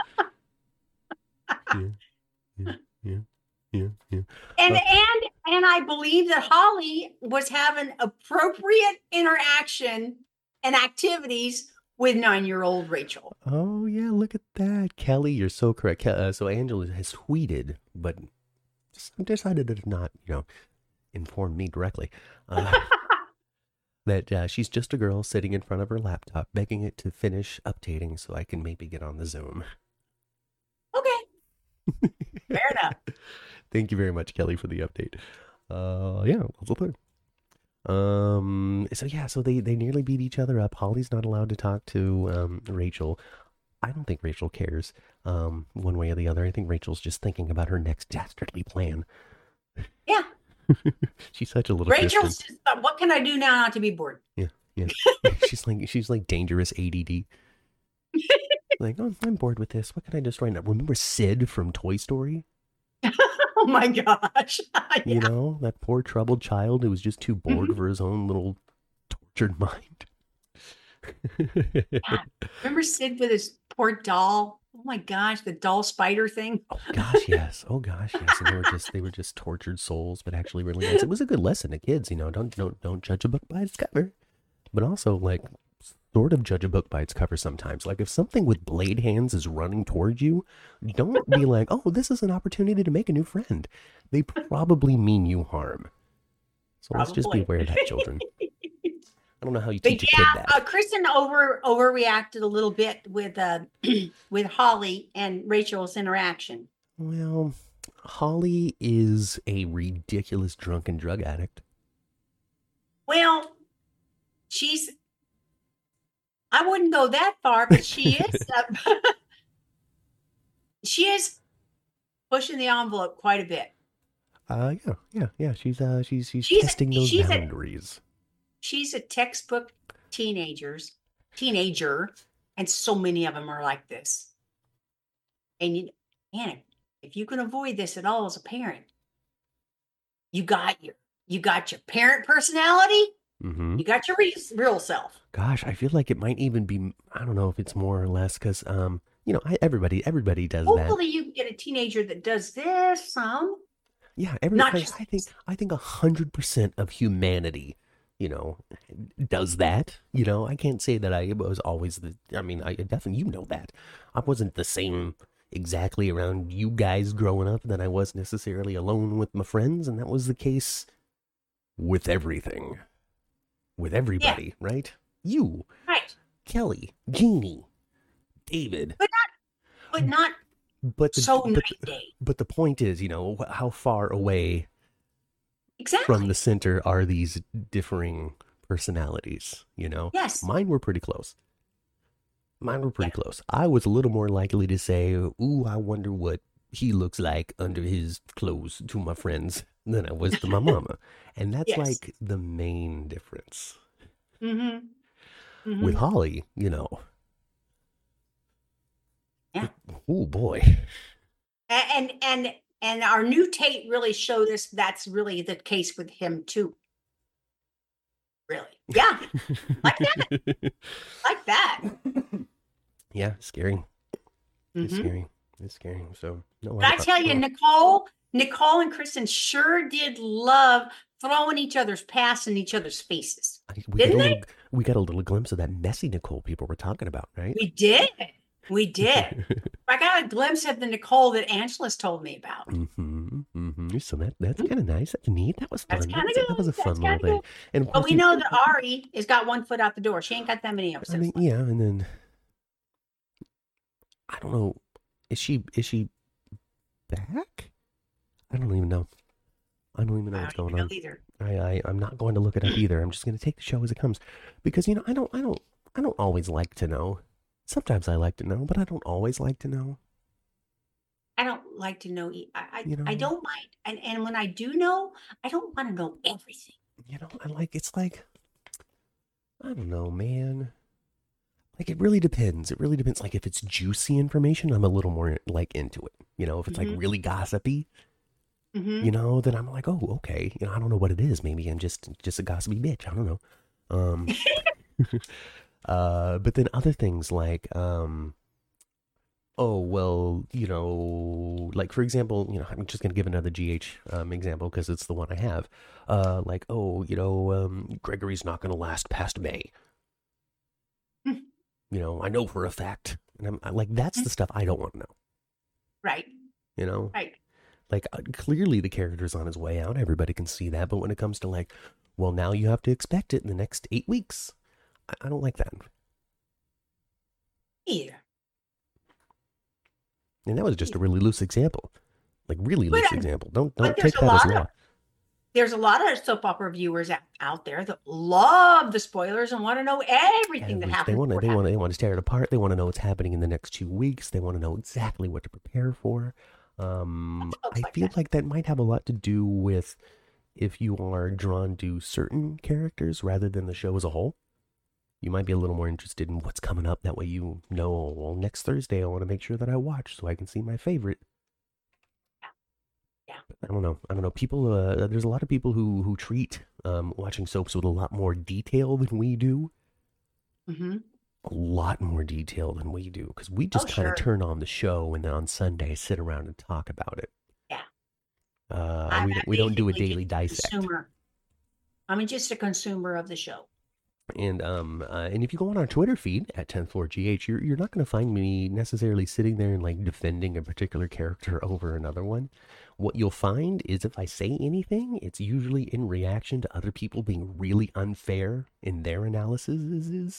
yeah, yeah, yeah, yeah, yeah.
And
Uh,
and and I believe that Holly was having appropriate interaction and activities with nine-year-old Rachel.
Oh yeah, look at that, Kelly. You're so correct. Ke- Uh, so Angela has tweeted, but just decided to not, you know, inform me directly. Uh, that uh, she's just a girl sitting in front of her laptop, begging it to finish updating so I can maybe get on the Zoom.
Okay, fair enough.
Thank you very much, Kelly, for the update. Uh, yeah, that's the thing. Um, so yeah, so they, they nearly beat each other up. Holly's not allowed to talk to um, Rachel. I don't think Rachel cares um, one way or the other. I think Rachel's just thinking about her next dastardly plan.
Yeah.
She's such a little
Rachel's
Kristen.
just thought, what can I do now not to be bored?
Yeah, yeah. she's like she's like dangerous A D D. Like, oh, I'm bored with this. What can I just write now? Remember Sid from Toy Story?
Oh my gosh.
You
Yeah.
know, that poor troubled child who was just too bored
Mhm.
for his own little tortured mind.
Yeah. Remember Sid with his poor doll? Oh my gosh, the doll spider thing.
Oh gosh, yes. Oh gosh, yes. And they were just they were just tortured souls, but actually really nice. It was a good lesson to kids, you know. Don't don't don't judge a book by its cover, but also like sort of judge a book by its cover sometimes. Like if something with blade hands is running towards you, don't be like, oh, this is an opportunity to make a new friend. They probably mean you harm. So let's just be
Probably.
aware of that, children. I don't know how you
But
teach a
yeah,
kid that.
uh, Kristen over overreacted a little bit with uh with Holly and Rachel's interaction.
Well, Holly is a ridiculous drunken drug addict.
Well, she's I wouldn't go that far, but she is uh, she is pushing the envelope quite a bit.
Uh, yeah, yeah, yeah. She's uh, she's she's
She's
testing those
she's a
boundaries.
she's a textbook teenagers teenager, and so many of them are like this. And you, man, if you can avoid this at all as a parent, you got your you got your parent personality.
Mm-hmm.
You got your re- real self.
Gosh, I feel like it might even be. I don't know if it's more or less because um, you know, I, everybody everybody does that.
Hopefully, you can get a teenager that does this some.
Yeah, every
Not
I,
just
I think I think a hundred percent of humanity, you know, does that. You know, I can't say that I was always the. I mean, I definitely you know that I wasn't the same exactly around you guys growing up than I was necessarily alone with my friends, and that was the case with everything, with
yeah,
everybody, right? You,
right.
Kelly, Jeannie, David,
But not but not
but the
so
but
night
the,
day.
but the point is, you know, wh- how far away from the
Exactly.
center are these differing personalities, you know?
Yes.
Mine were pretty close. Mine were
Yeah.
pretty close. I was a little more likely to say, ooh, I wonder what he looks like under his clothes to my friends than I was to my mama. And that's
Yes.
like the main difference.
Mm-hmm.
With
Mm-hmm.
Holly, you know,
Yeah.
oh boy.
A- And and and our new Tate really showed us that's really the case with him too. Really. Yeah. Like that. Like that.
Yeah, scary. It's
Mm-hmm.
scary. It's scary. So, no,
But I
I,
tell you,
I,
Nicole, Nicole and Kristen sure did love throwing each other's past in each other's faces.
I, we got a
Didn't
little,
they?
we got a little glimpse of that messy Nicole people were talking about, right?
We did. We did. I got a glimpse of the Nicole that Angela's told me about.
Mm-hmm, mm-hmm. So that that's kind of nice. That's neat. That was
That's
fun. That
kind of
was, a- that was
good.
a fun
That's
little
kind of
thing.
good.
And of
But
course,
we
you,
know that Ari has got one foot out the door. She ain't got that many ever
I
since.
mean, yeah, and then I don't know. Is she is she back? I don't even know. I don't even know
I
what's
don't
going
even
on.
know either.
I, I I'm not going to look it up either. I'm just going to take the show as it comes, because you know I don't I don't I don't always like to know. Sometimes I like to know, but I don't always like to know.
I don't like to know. e- I
You
I, I
know,
don't mind. And and when I do know, I don't want to know everything.
you know. I like it's like I don't know, man. Like it really depends. It really depends. Like if it's juicy information, I'm a little more like into it. You know, if it's like
Mm-hmm.
really gossipy,
Mm-hmm.
you know, then I'm like, oh, okay. You know, I don't know what it is. Maybe I'm just just a gossipy bitch. I don't know. Um, uh, but then other things like, um, oh well, you know, like for example, you know, I'm just gonna give another G H um, example because it's the one I have. Uh, like, oh, you know, um, Gregory's not gonna last past May. You know, I know for a fact, and I'm I, like, that's the stuff I don't want to know.
Right.
You know,
Right.
like uh, clearly the character's on his way out. Everybody can see that. But when it comes to like, well, now you have to expect it in the next eight weeks. I, I don't like that.
Either.
And that was just a really loose example, like really
But,
loose
uh,
example. Don't
but
don't
there's
take
a
that as
lot
law.
of there's a lot of soap opera viewers out, out there that love the spoilers and want to know everything that
Every, they
happens.
want to
before
they
it
want to
happens.
they want to tear it apart. They want to know what's happening in the next two weeks. They want to know exactly what to prepare for. Um,
Folks
I
like
feel
that.
like that might have a lot to do with if you are drawn to certain characters rather than the show as a whole. You might be a little more interested in what's coming up. That way you know, well, next Thursday I want to make sure that I watch so I can see my favorite.
Yeah.
I don't know. I don't know. People, uh, there's a lot of people who who treat um, watching soaps with a lot more detail than we do.
Mm-hmm.
A lot more detail than we do, because we
Oh,
just kind of
sure.
turn on the show and then on Sunday sit around and talk about it.
Yeah.
Uh,
I'm
we
I'm
don't we don't do a
basically just
daily
a
dissect.
consumer. I'm just a consumer of the show.
And um uh, and if you go on our Twitter feed at tenth Floor G H, you're you're not going to find me necessarily sitting there and like defending a particular character over another one. What you'll find is if I say anything, it's usually in reaction to other people being really unfair in their analysis. Is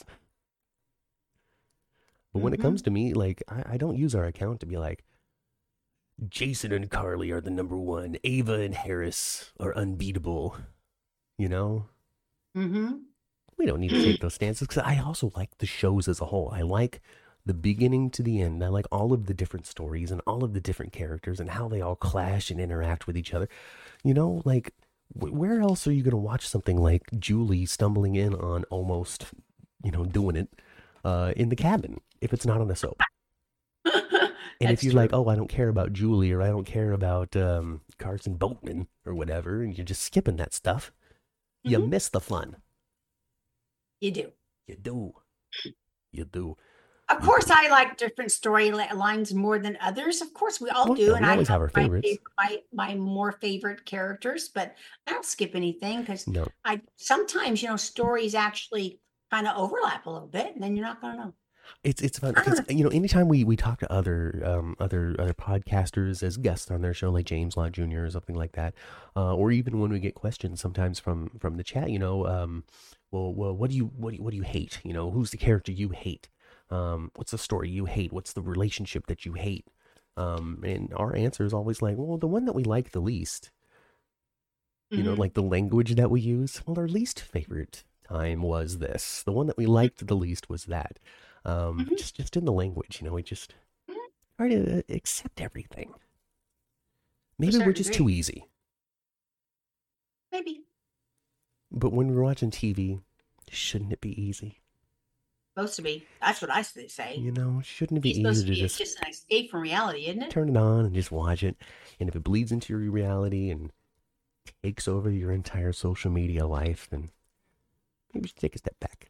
but when it
Mm-hmm.
comes to me, like I, I don't use our account to be like Jason and Carly are the number one, Ava and Harris are unbeatable. You know,
Mm-hmm.
we don't need to take those stances because I also like the shows as a whole. I like the beginning to the end. I like all of the different stories and all of the different characters and how they all clash and interact with each other. You know, like, where else are you going to watch something like Julie stumbling in on almost, you know, doing it uh, in the cabin if it's not on a soap? And if you're true. Like, oh, I don't care about Julie, or I don't care about um, Carson Boatman or whatever, and you're just skipping that stuff, mm-hmm. you miss the fun.
You do.
You do. You do.
Of you course, do. I like different storylines more than others. Of course, we all well, do.
Yeah,
and
we always
I
have our favorites.
My, favorite, my, my more favorite characters, but I don't skip anything because
no.
I sometimes, you know, stories actually kind of overlap a little bit, and then you're not going to know.
It's it's fun because, you know, anytime we, we talk to other um other other podcasters as guests on their show, like James Lott Junior or something like that, uh, or even when we get questions sometimes from from the chat, you know, um, well, well, what do you what do you, what do you hate? You know, who's the character you hate? Um, what's the story you hate? What's the relationship that you hate? Um, and our answer is always like, well, the one that we like the least. You mm-hmm. know, like the language that we use. Well, our least favorite time was this. The one that we liked the least was that. Um, mm-hmm. just, just in the language, you know, we just mm-hmm. try to accept everything. Maybe we're just degree. too easy.
Maybe.
But when we're watching T V, shouldn't it be easy?
Supposed to be. That's what I say.
You know, shouldn't it be
it's
easy
to,
to
be,
just...
It's just an escape from reality, isn't it?
Turn it on and just watch it. And if it bleeds into your reality and takes over your entire social media life, then maybe you should take a step back.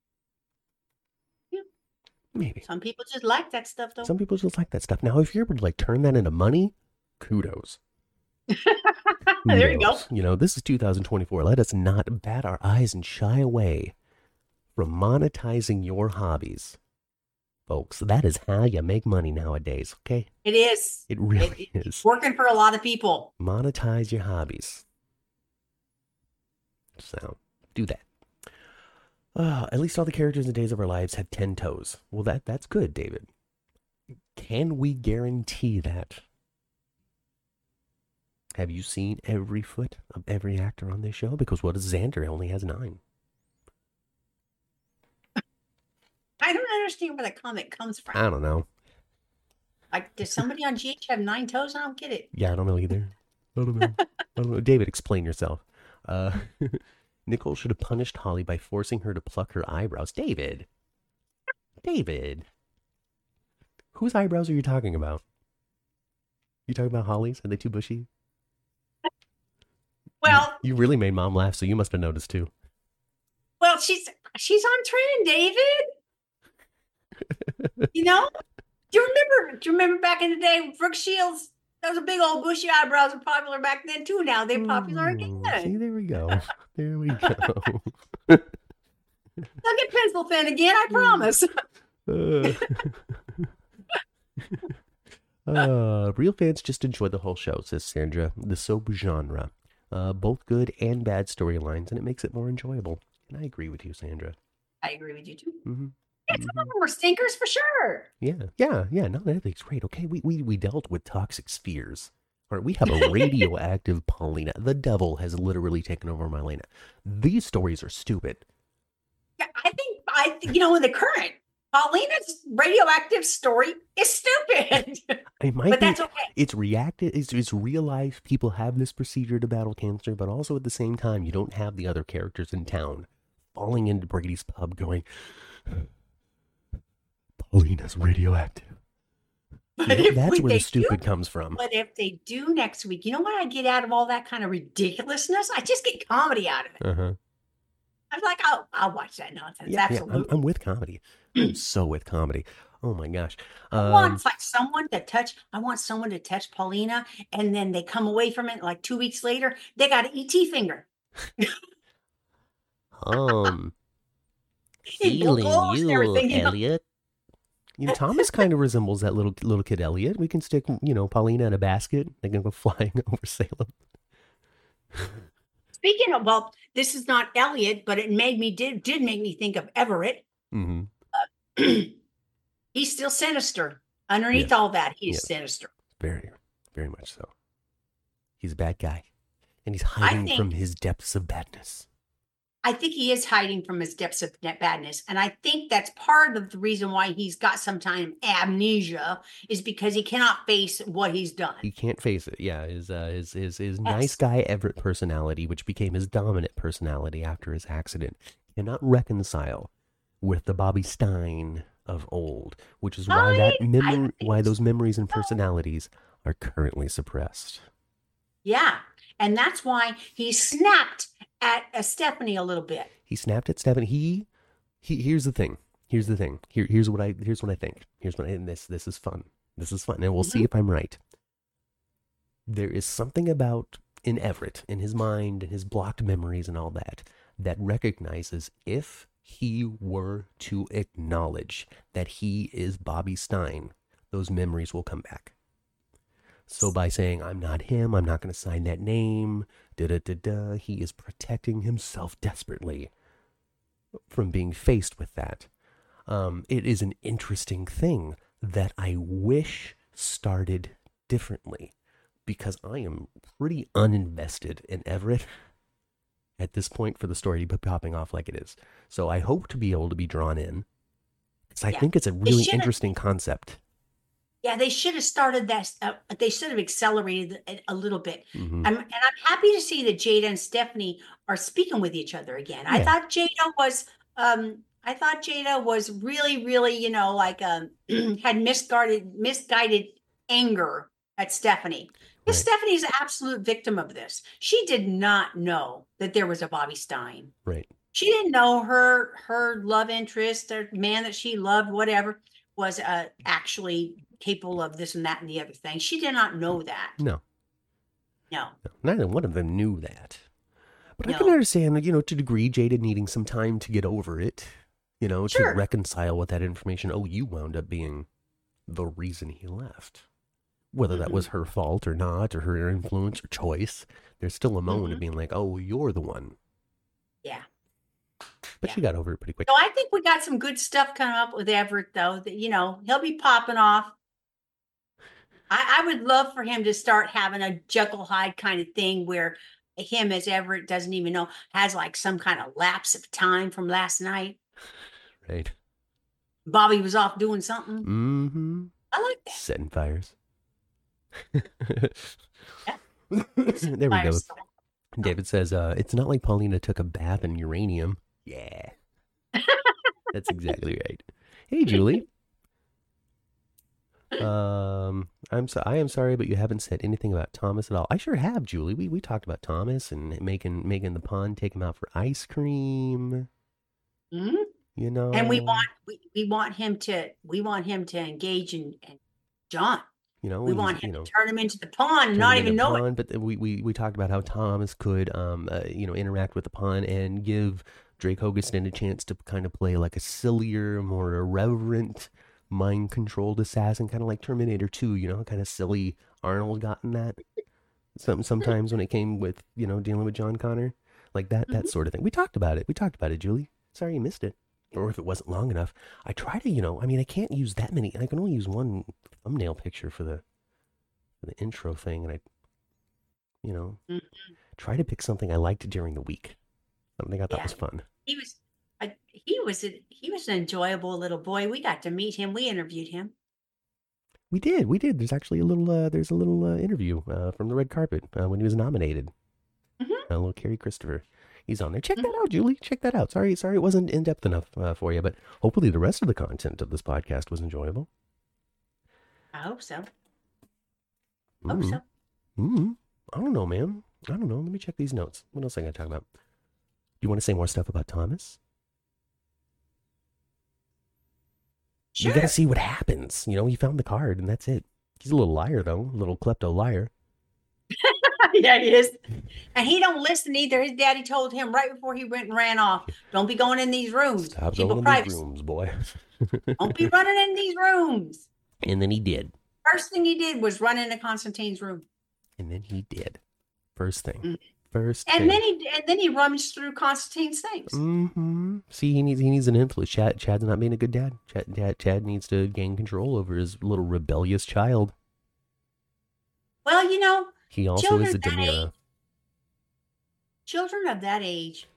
Maybe.
Some people just like that stuff, though.
Some people just like that stuff. Now, if you're able to like turn that into money, kudos. kudos.
There you go.
You know, this is two thousand twenty-four. Let us not bat our eyes and shy away from monetizing your hobbies. Folks, that is how you make money nowadays, okay?
It is.
It really
it,
is.
Working for a lot of people.
Monetize your hobbies. So, do that. Uh, at least all the characters in Days of Our Lives have ten toes. Well, that that's good, David. Can we guarantee that? Have you seen every foot of every actor on this show? Because what does Xander only has nine?
I don't understand where the comment comes from.
I don't know.
Like, does somebody on G H have nine toes? I don't get it.
Yeah, I don't know either. I don't know. I don't know. David, explain yourself. Uh... Nicole should have punished Holly by forcing her to pluck her eyebrows. David. David. Whose eyebrows are you talking about? You talking about Holly's? Are they too bushy?
Well,
you, you really made Mom laugh, so you must have noticed too.
Well, she's she's on trend, David. You know? Do you remember? Do you remember back in the day, Brooke Shields? Those big old bushy eyebrows were popular back then too. Now they're popular again.
See, there we go. There we go.
They'll get pencil thin again, I promise.
uh, uh, real fans just enjoy the whole show, says Sandra. The soap genre. Uh, both good and bad storylines, and it makes it more enjoyable. And I agree with you, Sandra.
I agree with you too.
Mm-hmm.
Yeah, some of them were stinkers for sure.
Yeah, yeah, yeah. Not everything's great. Okay, we we we dealt with toxic spheres. All right, we have a radioactive Paulina. The devil has literally taken over Marlena. These stories are stupid.
Yeah, I think I you know in the current Paulina's radioactive story is stupid.
It might
but
be,
that's okay.
It's reactive. It's, it's real life. People have this procedure to battle cancer, but also at the same time, you don't have the other characters in town falling into Brady's pub going, Paulina's radioactive.
But
You know, that's where
they
the stupid
do,
comes from.
But if they do next week, you know what I get out of all that kind of ridiculousness? I just get comedy out of it.
Uh-huh.
I'm like, oh, I'll watch that nonsense.
Yeah,
Absolutely.
yeah, I'm, I'm with comedy. I'm so with comedy. Oh my gosh.
Um, I want like someone to touch. I want someone to touch Paulina, and then they come away from it like two weeks later. They got an E T finger.
um, feeling you, Elliot. You know, Thomas kind of resembles that little little kid Elliot. We can stick, you know, Paulina in a basket. They can go flying over Salem.
Speaking of, well, this is not Elliot, but it made me did did make me think of Everett.
Mm-hmm.
Uh, he's still sinister. Underneath
yes.
all that, he's
yes.
sinister.
Very, very much so. He's a bad guy, and he's hiding
think,
from his depths of badness.
I think he is hiding from his depths of net badness. And I think that's part of the reason why he's got sometimes amnesia is because he cannot face what he's done.
He can't face it. Yeah. His, uh, his, his, his yes. nice guy Everett personality, which became his dominant personality after his accident, cannot reconcile with the Bobby Stein of old, which is why I, that mem- why those memories and personalities are currently suppressed.
Yeah. And that's why he snapped at uh, Stephanie a little bit.
He snapped at Stephanie. He, he. Here's the thing. Here's the thing. Here, here's what I. Here's what I think. Here's what. I, and this. This is fun. This is fun, and we'll mm-hmm. see if I'm right. There is something about in Everett, in his mind, and his blocked memories, and all that, that recognizes if he were to acknowledge that he is Bobby Stein, those memories will come back. So by saying, I'm not him, I'm not going to sign that name, da-da-da-da, he is protecting himself desperately from being faced with that. Um, it is an interesting thing that I wish started differently, because I am pretty uninvested in Everett at this point for the story to be popping off like it is. So I hope to be able to be drawn in, because I yeah. think it's a really interesting concept.
Yeah, they should have started that. Uh, they should have accelerated it a little bit. Mm-hmm. I'm, and I'm happy to see that Jada and Stephanie are speaking with each other again. Yeah. I thought Jada was, um, I thought Jada was really, really, you know, like um, had misguided, misguided anger at Stephanie. Because right. Stephanie's an absolute victim of this. She did not know that there was a Bobby Stein.
Right.
She didn't know her her love interest, or man that she loved, whatever, was uh, actually capable of this and that and the other thing. She did not know that.
No.
No.
no neither one of them knew that. But no. I can understand, you know, to a degree, Jada needing some time to get over it, you know, sure. to reconcile with that information. Oh, you wound up being the reason he left. Whether mm-hmm. that was her fault or not, or her influence or choice, there's still a moment mm-hmm. of being like, oh, you're the one.
Yeah.
But yeah. she got over it pretty quick.
So I think we got some good stuff coming up with Everett, though. That, you know, he'll be popping off. I, I would love for him to start having a Jekyll Hyde kind of thing where him as Everett doesn't even know, has like some kind of lapse of time from last night.
Right.
Bobby was off doing something.
Mm-hmm.
I like that.
Setting fires.
Yeah.
There we go. David says, uh, it's not like Paulina took a bath in uranium. Yeah. That's exactly right. Hey, Julie. Um, I'm so I am sorry, but you haven't said anything about Thomas at all. I sure have, Julie. We we talked about Thomas and making making the pond, take him out for ice cream.
Mm-hmm.
You know,
and we want we, we want him to we want him to engage in, in John.
You know,
we want him you know, to turn him into the pond and not even know
pond, it. But we, we we talked about how Thomas could um uh, you know interact with the pond and give Drake Hogestyn a chance to kind of play like a sillier, more irreverent, mind-controlled assassin, kind of like Terminator two, you know, kind of silly Arnold got in that. Some, sometimes when it came with, you know, dealing with John Connor, like that, mm-hmm. that sort of thing. We talked about it. We talked about it, Julie. Sorry you missed it. Or if it wasn't long enough. I try to, you know, I mean, I can't use that many. I can only use one thumbnail picture for the, for the intro thing. And I, you know, mm-hmm. try to pick something I liked during the week. Something I thought yeah. was fun.
He was... I, he was a, he was an enjoyable little boy. We got to meet him. We interviewed him.
We did. We did. There's actually a little uh, there's a little uh, interview uh, from the red carpet uh, when he was nominated. Mm-hmm. A little Kerry Christopher. He's on there. Check mm-hmm. that out, Julie. Check that out. Sorry, sorry, it wasn't in depth enough uh, for you, but hopefully the rest of the content of this podcast was enjoyable.
I hope so.
Mm-hmm.
Hope so.
Mm-hmm. I don't know, man. I don't know. Let me check these notes. What else I got to talk about? Do you want to say more stuff about Thomas? Sure. You got to see what happens. You know, he found the card and that's it. He's a little liar, though. A little klepto liar.
Yeah, he is. And he don't listen either. His daddy told him right before he went and ran off, don't be going in these rooms.
Stop going in these rooms, boy.
Don't be running in these rooms.
And then he did.
First thing he did was run into Constantine's room.
And then he did. First thing. Mm-hmm. First
and
thing.
then he and then he rummaged through Constantine's things.
Mm-hmm. See, he needs he needs an influence. Chad Chad's not being a good dad. Chad, Chad Chad needs to gain control over his little rebellious child.
Well, you know,
he also is a Demira.
Children of that age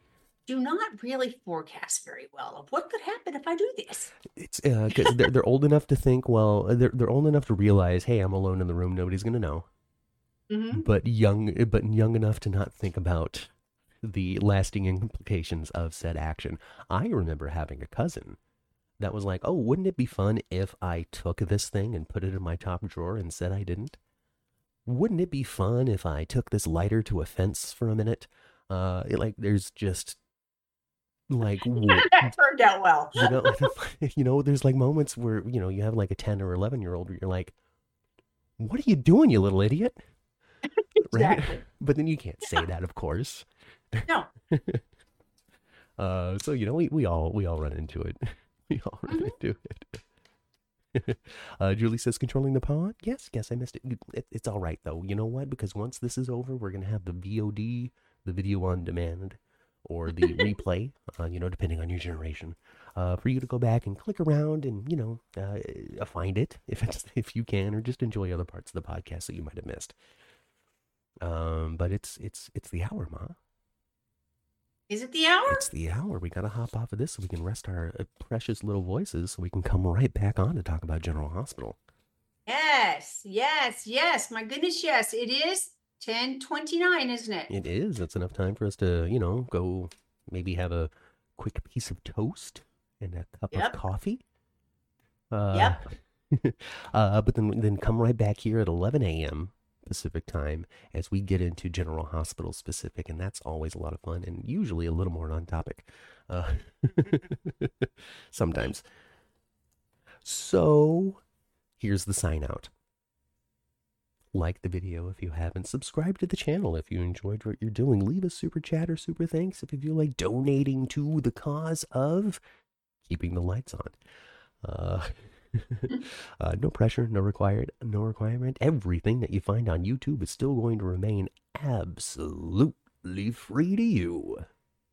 do not really forecast very well of what could happen if I do this.
It's because uh, they're they're old enough to think. Well, they're they're old enough to realize, hey, I'm alone in the room. Nobody's gonna know.
Mm-hmm.
But young, but young enough to not think about the lasting implications of said action. I remember having a cousin that was like, "Oh, wouldn't it be fun if I took this thing and put it in my top drawer and said I didn't? Wouldn't it be fun if I took this lighter to a fence for a minute?" Uh, it, like there's just like
that turned out well.
You know, you know, there's like moments where you know you have like a ten or eleven year old where you're like, "What are you doing, you little idiot?"
Exactly.
Right? But then you can't say yeah. that, of course.
No.
uh, so you know, we, we all we all run into it. We all run mm-hmm. into it. uh, Julie says, "Controlling the pod." Yes, yes, I missed it. it. It's all right though. You know what? Because once this is over, we're gonna have the V O D, the video on demand, or the replay. Uh, you know, depending on your generation, uh, for you to go back and click around and you know uh, find it if it's if you can, or just enjoy other parts of the podcast that you might have missed. Um, but it's it's it's the hour, Ma.
Is it the hour?
It's the hour. We gotta hop off of this so we can rest our uh, precious little voices, so we can come right back on to talk about General Hospital.
Yes, yes, yes. My goodness, yes. It is ten twenty-nine, isn't it?
It is. It's enough time for us to, you know, go maybe have a quick piece of toast and a cup yep. of coffee. Uh, yep. uh, but then then come right back here at eleven a.m. Pacific time as we get into General Hospital specific, and that's always a lot of fun and usually a little more on topic uh, sometimes. So here's the sign out. Like the video if you haven't, subscribe to the channel if you enjoyed what you're doing, leave a super chat or super thanks if you feel like donating to the cause of keeping the lights on. uh uh, no pressure, no required, no requirement. Everything that you find on YouTube is still going to remain absolutely free to you.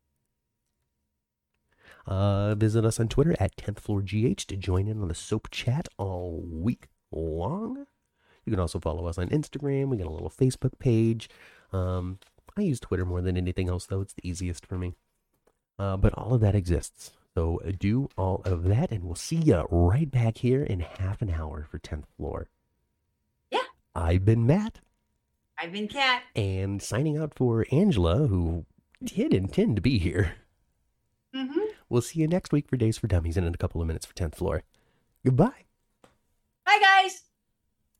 Uh, visit us on Twitter at tenth floor G H to join in on the soap chat all week long. You can also follow us on Instagram. We got a little Facebook page. Um, I use Twitter more than anything else, though. It's the easiest for me. Uh, but all of that exists. So do all of that, and we'll see you right back here in half an hour for tenth floor.
Yeah.
I've been Matt.
I've been Kat.
And signing out for Angela, who did intend to be here.
Mm-hmm.
We'll see you next week for Days for Dummies and in a couple of minutes for tenth floor. Goodbye.
Bye, guys.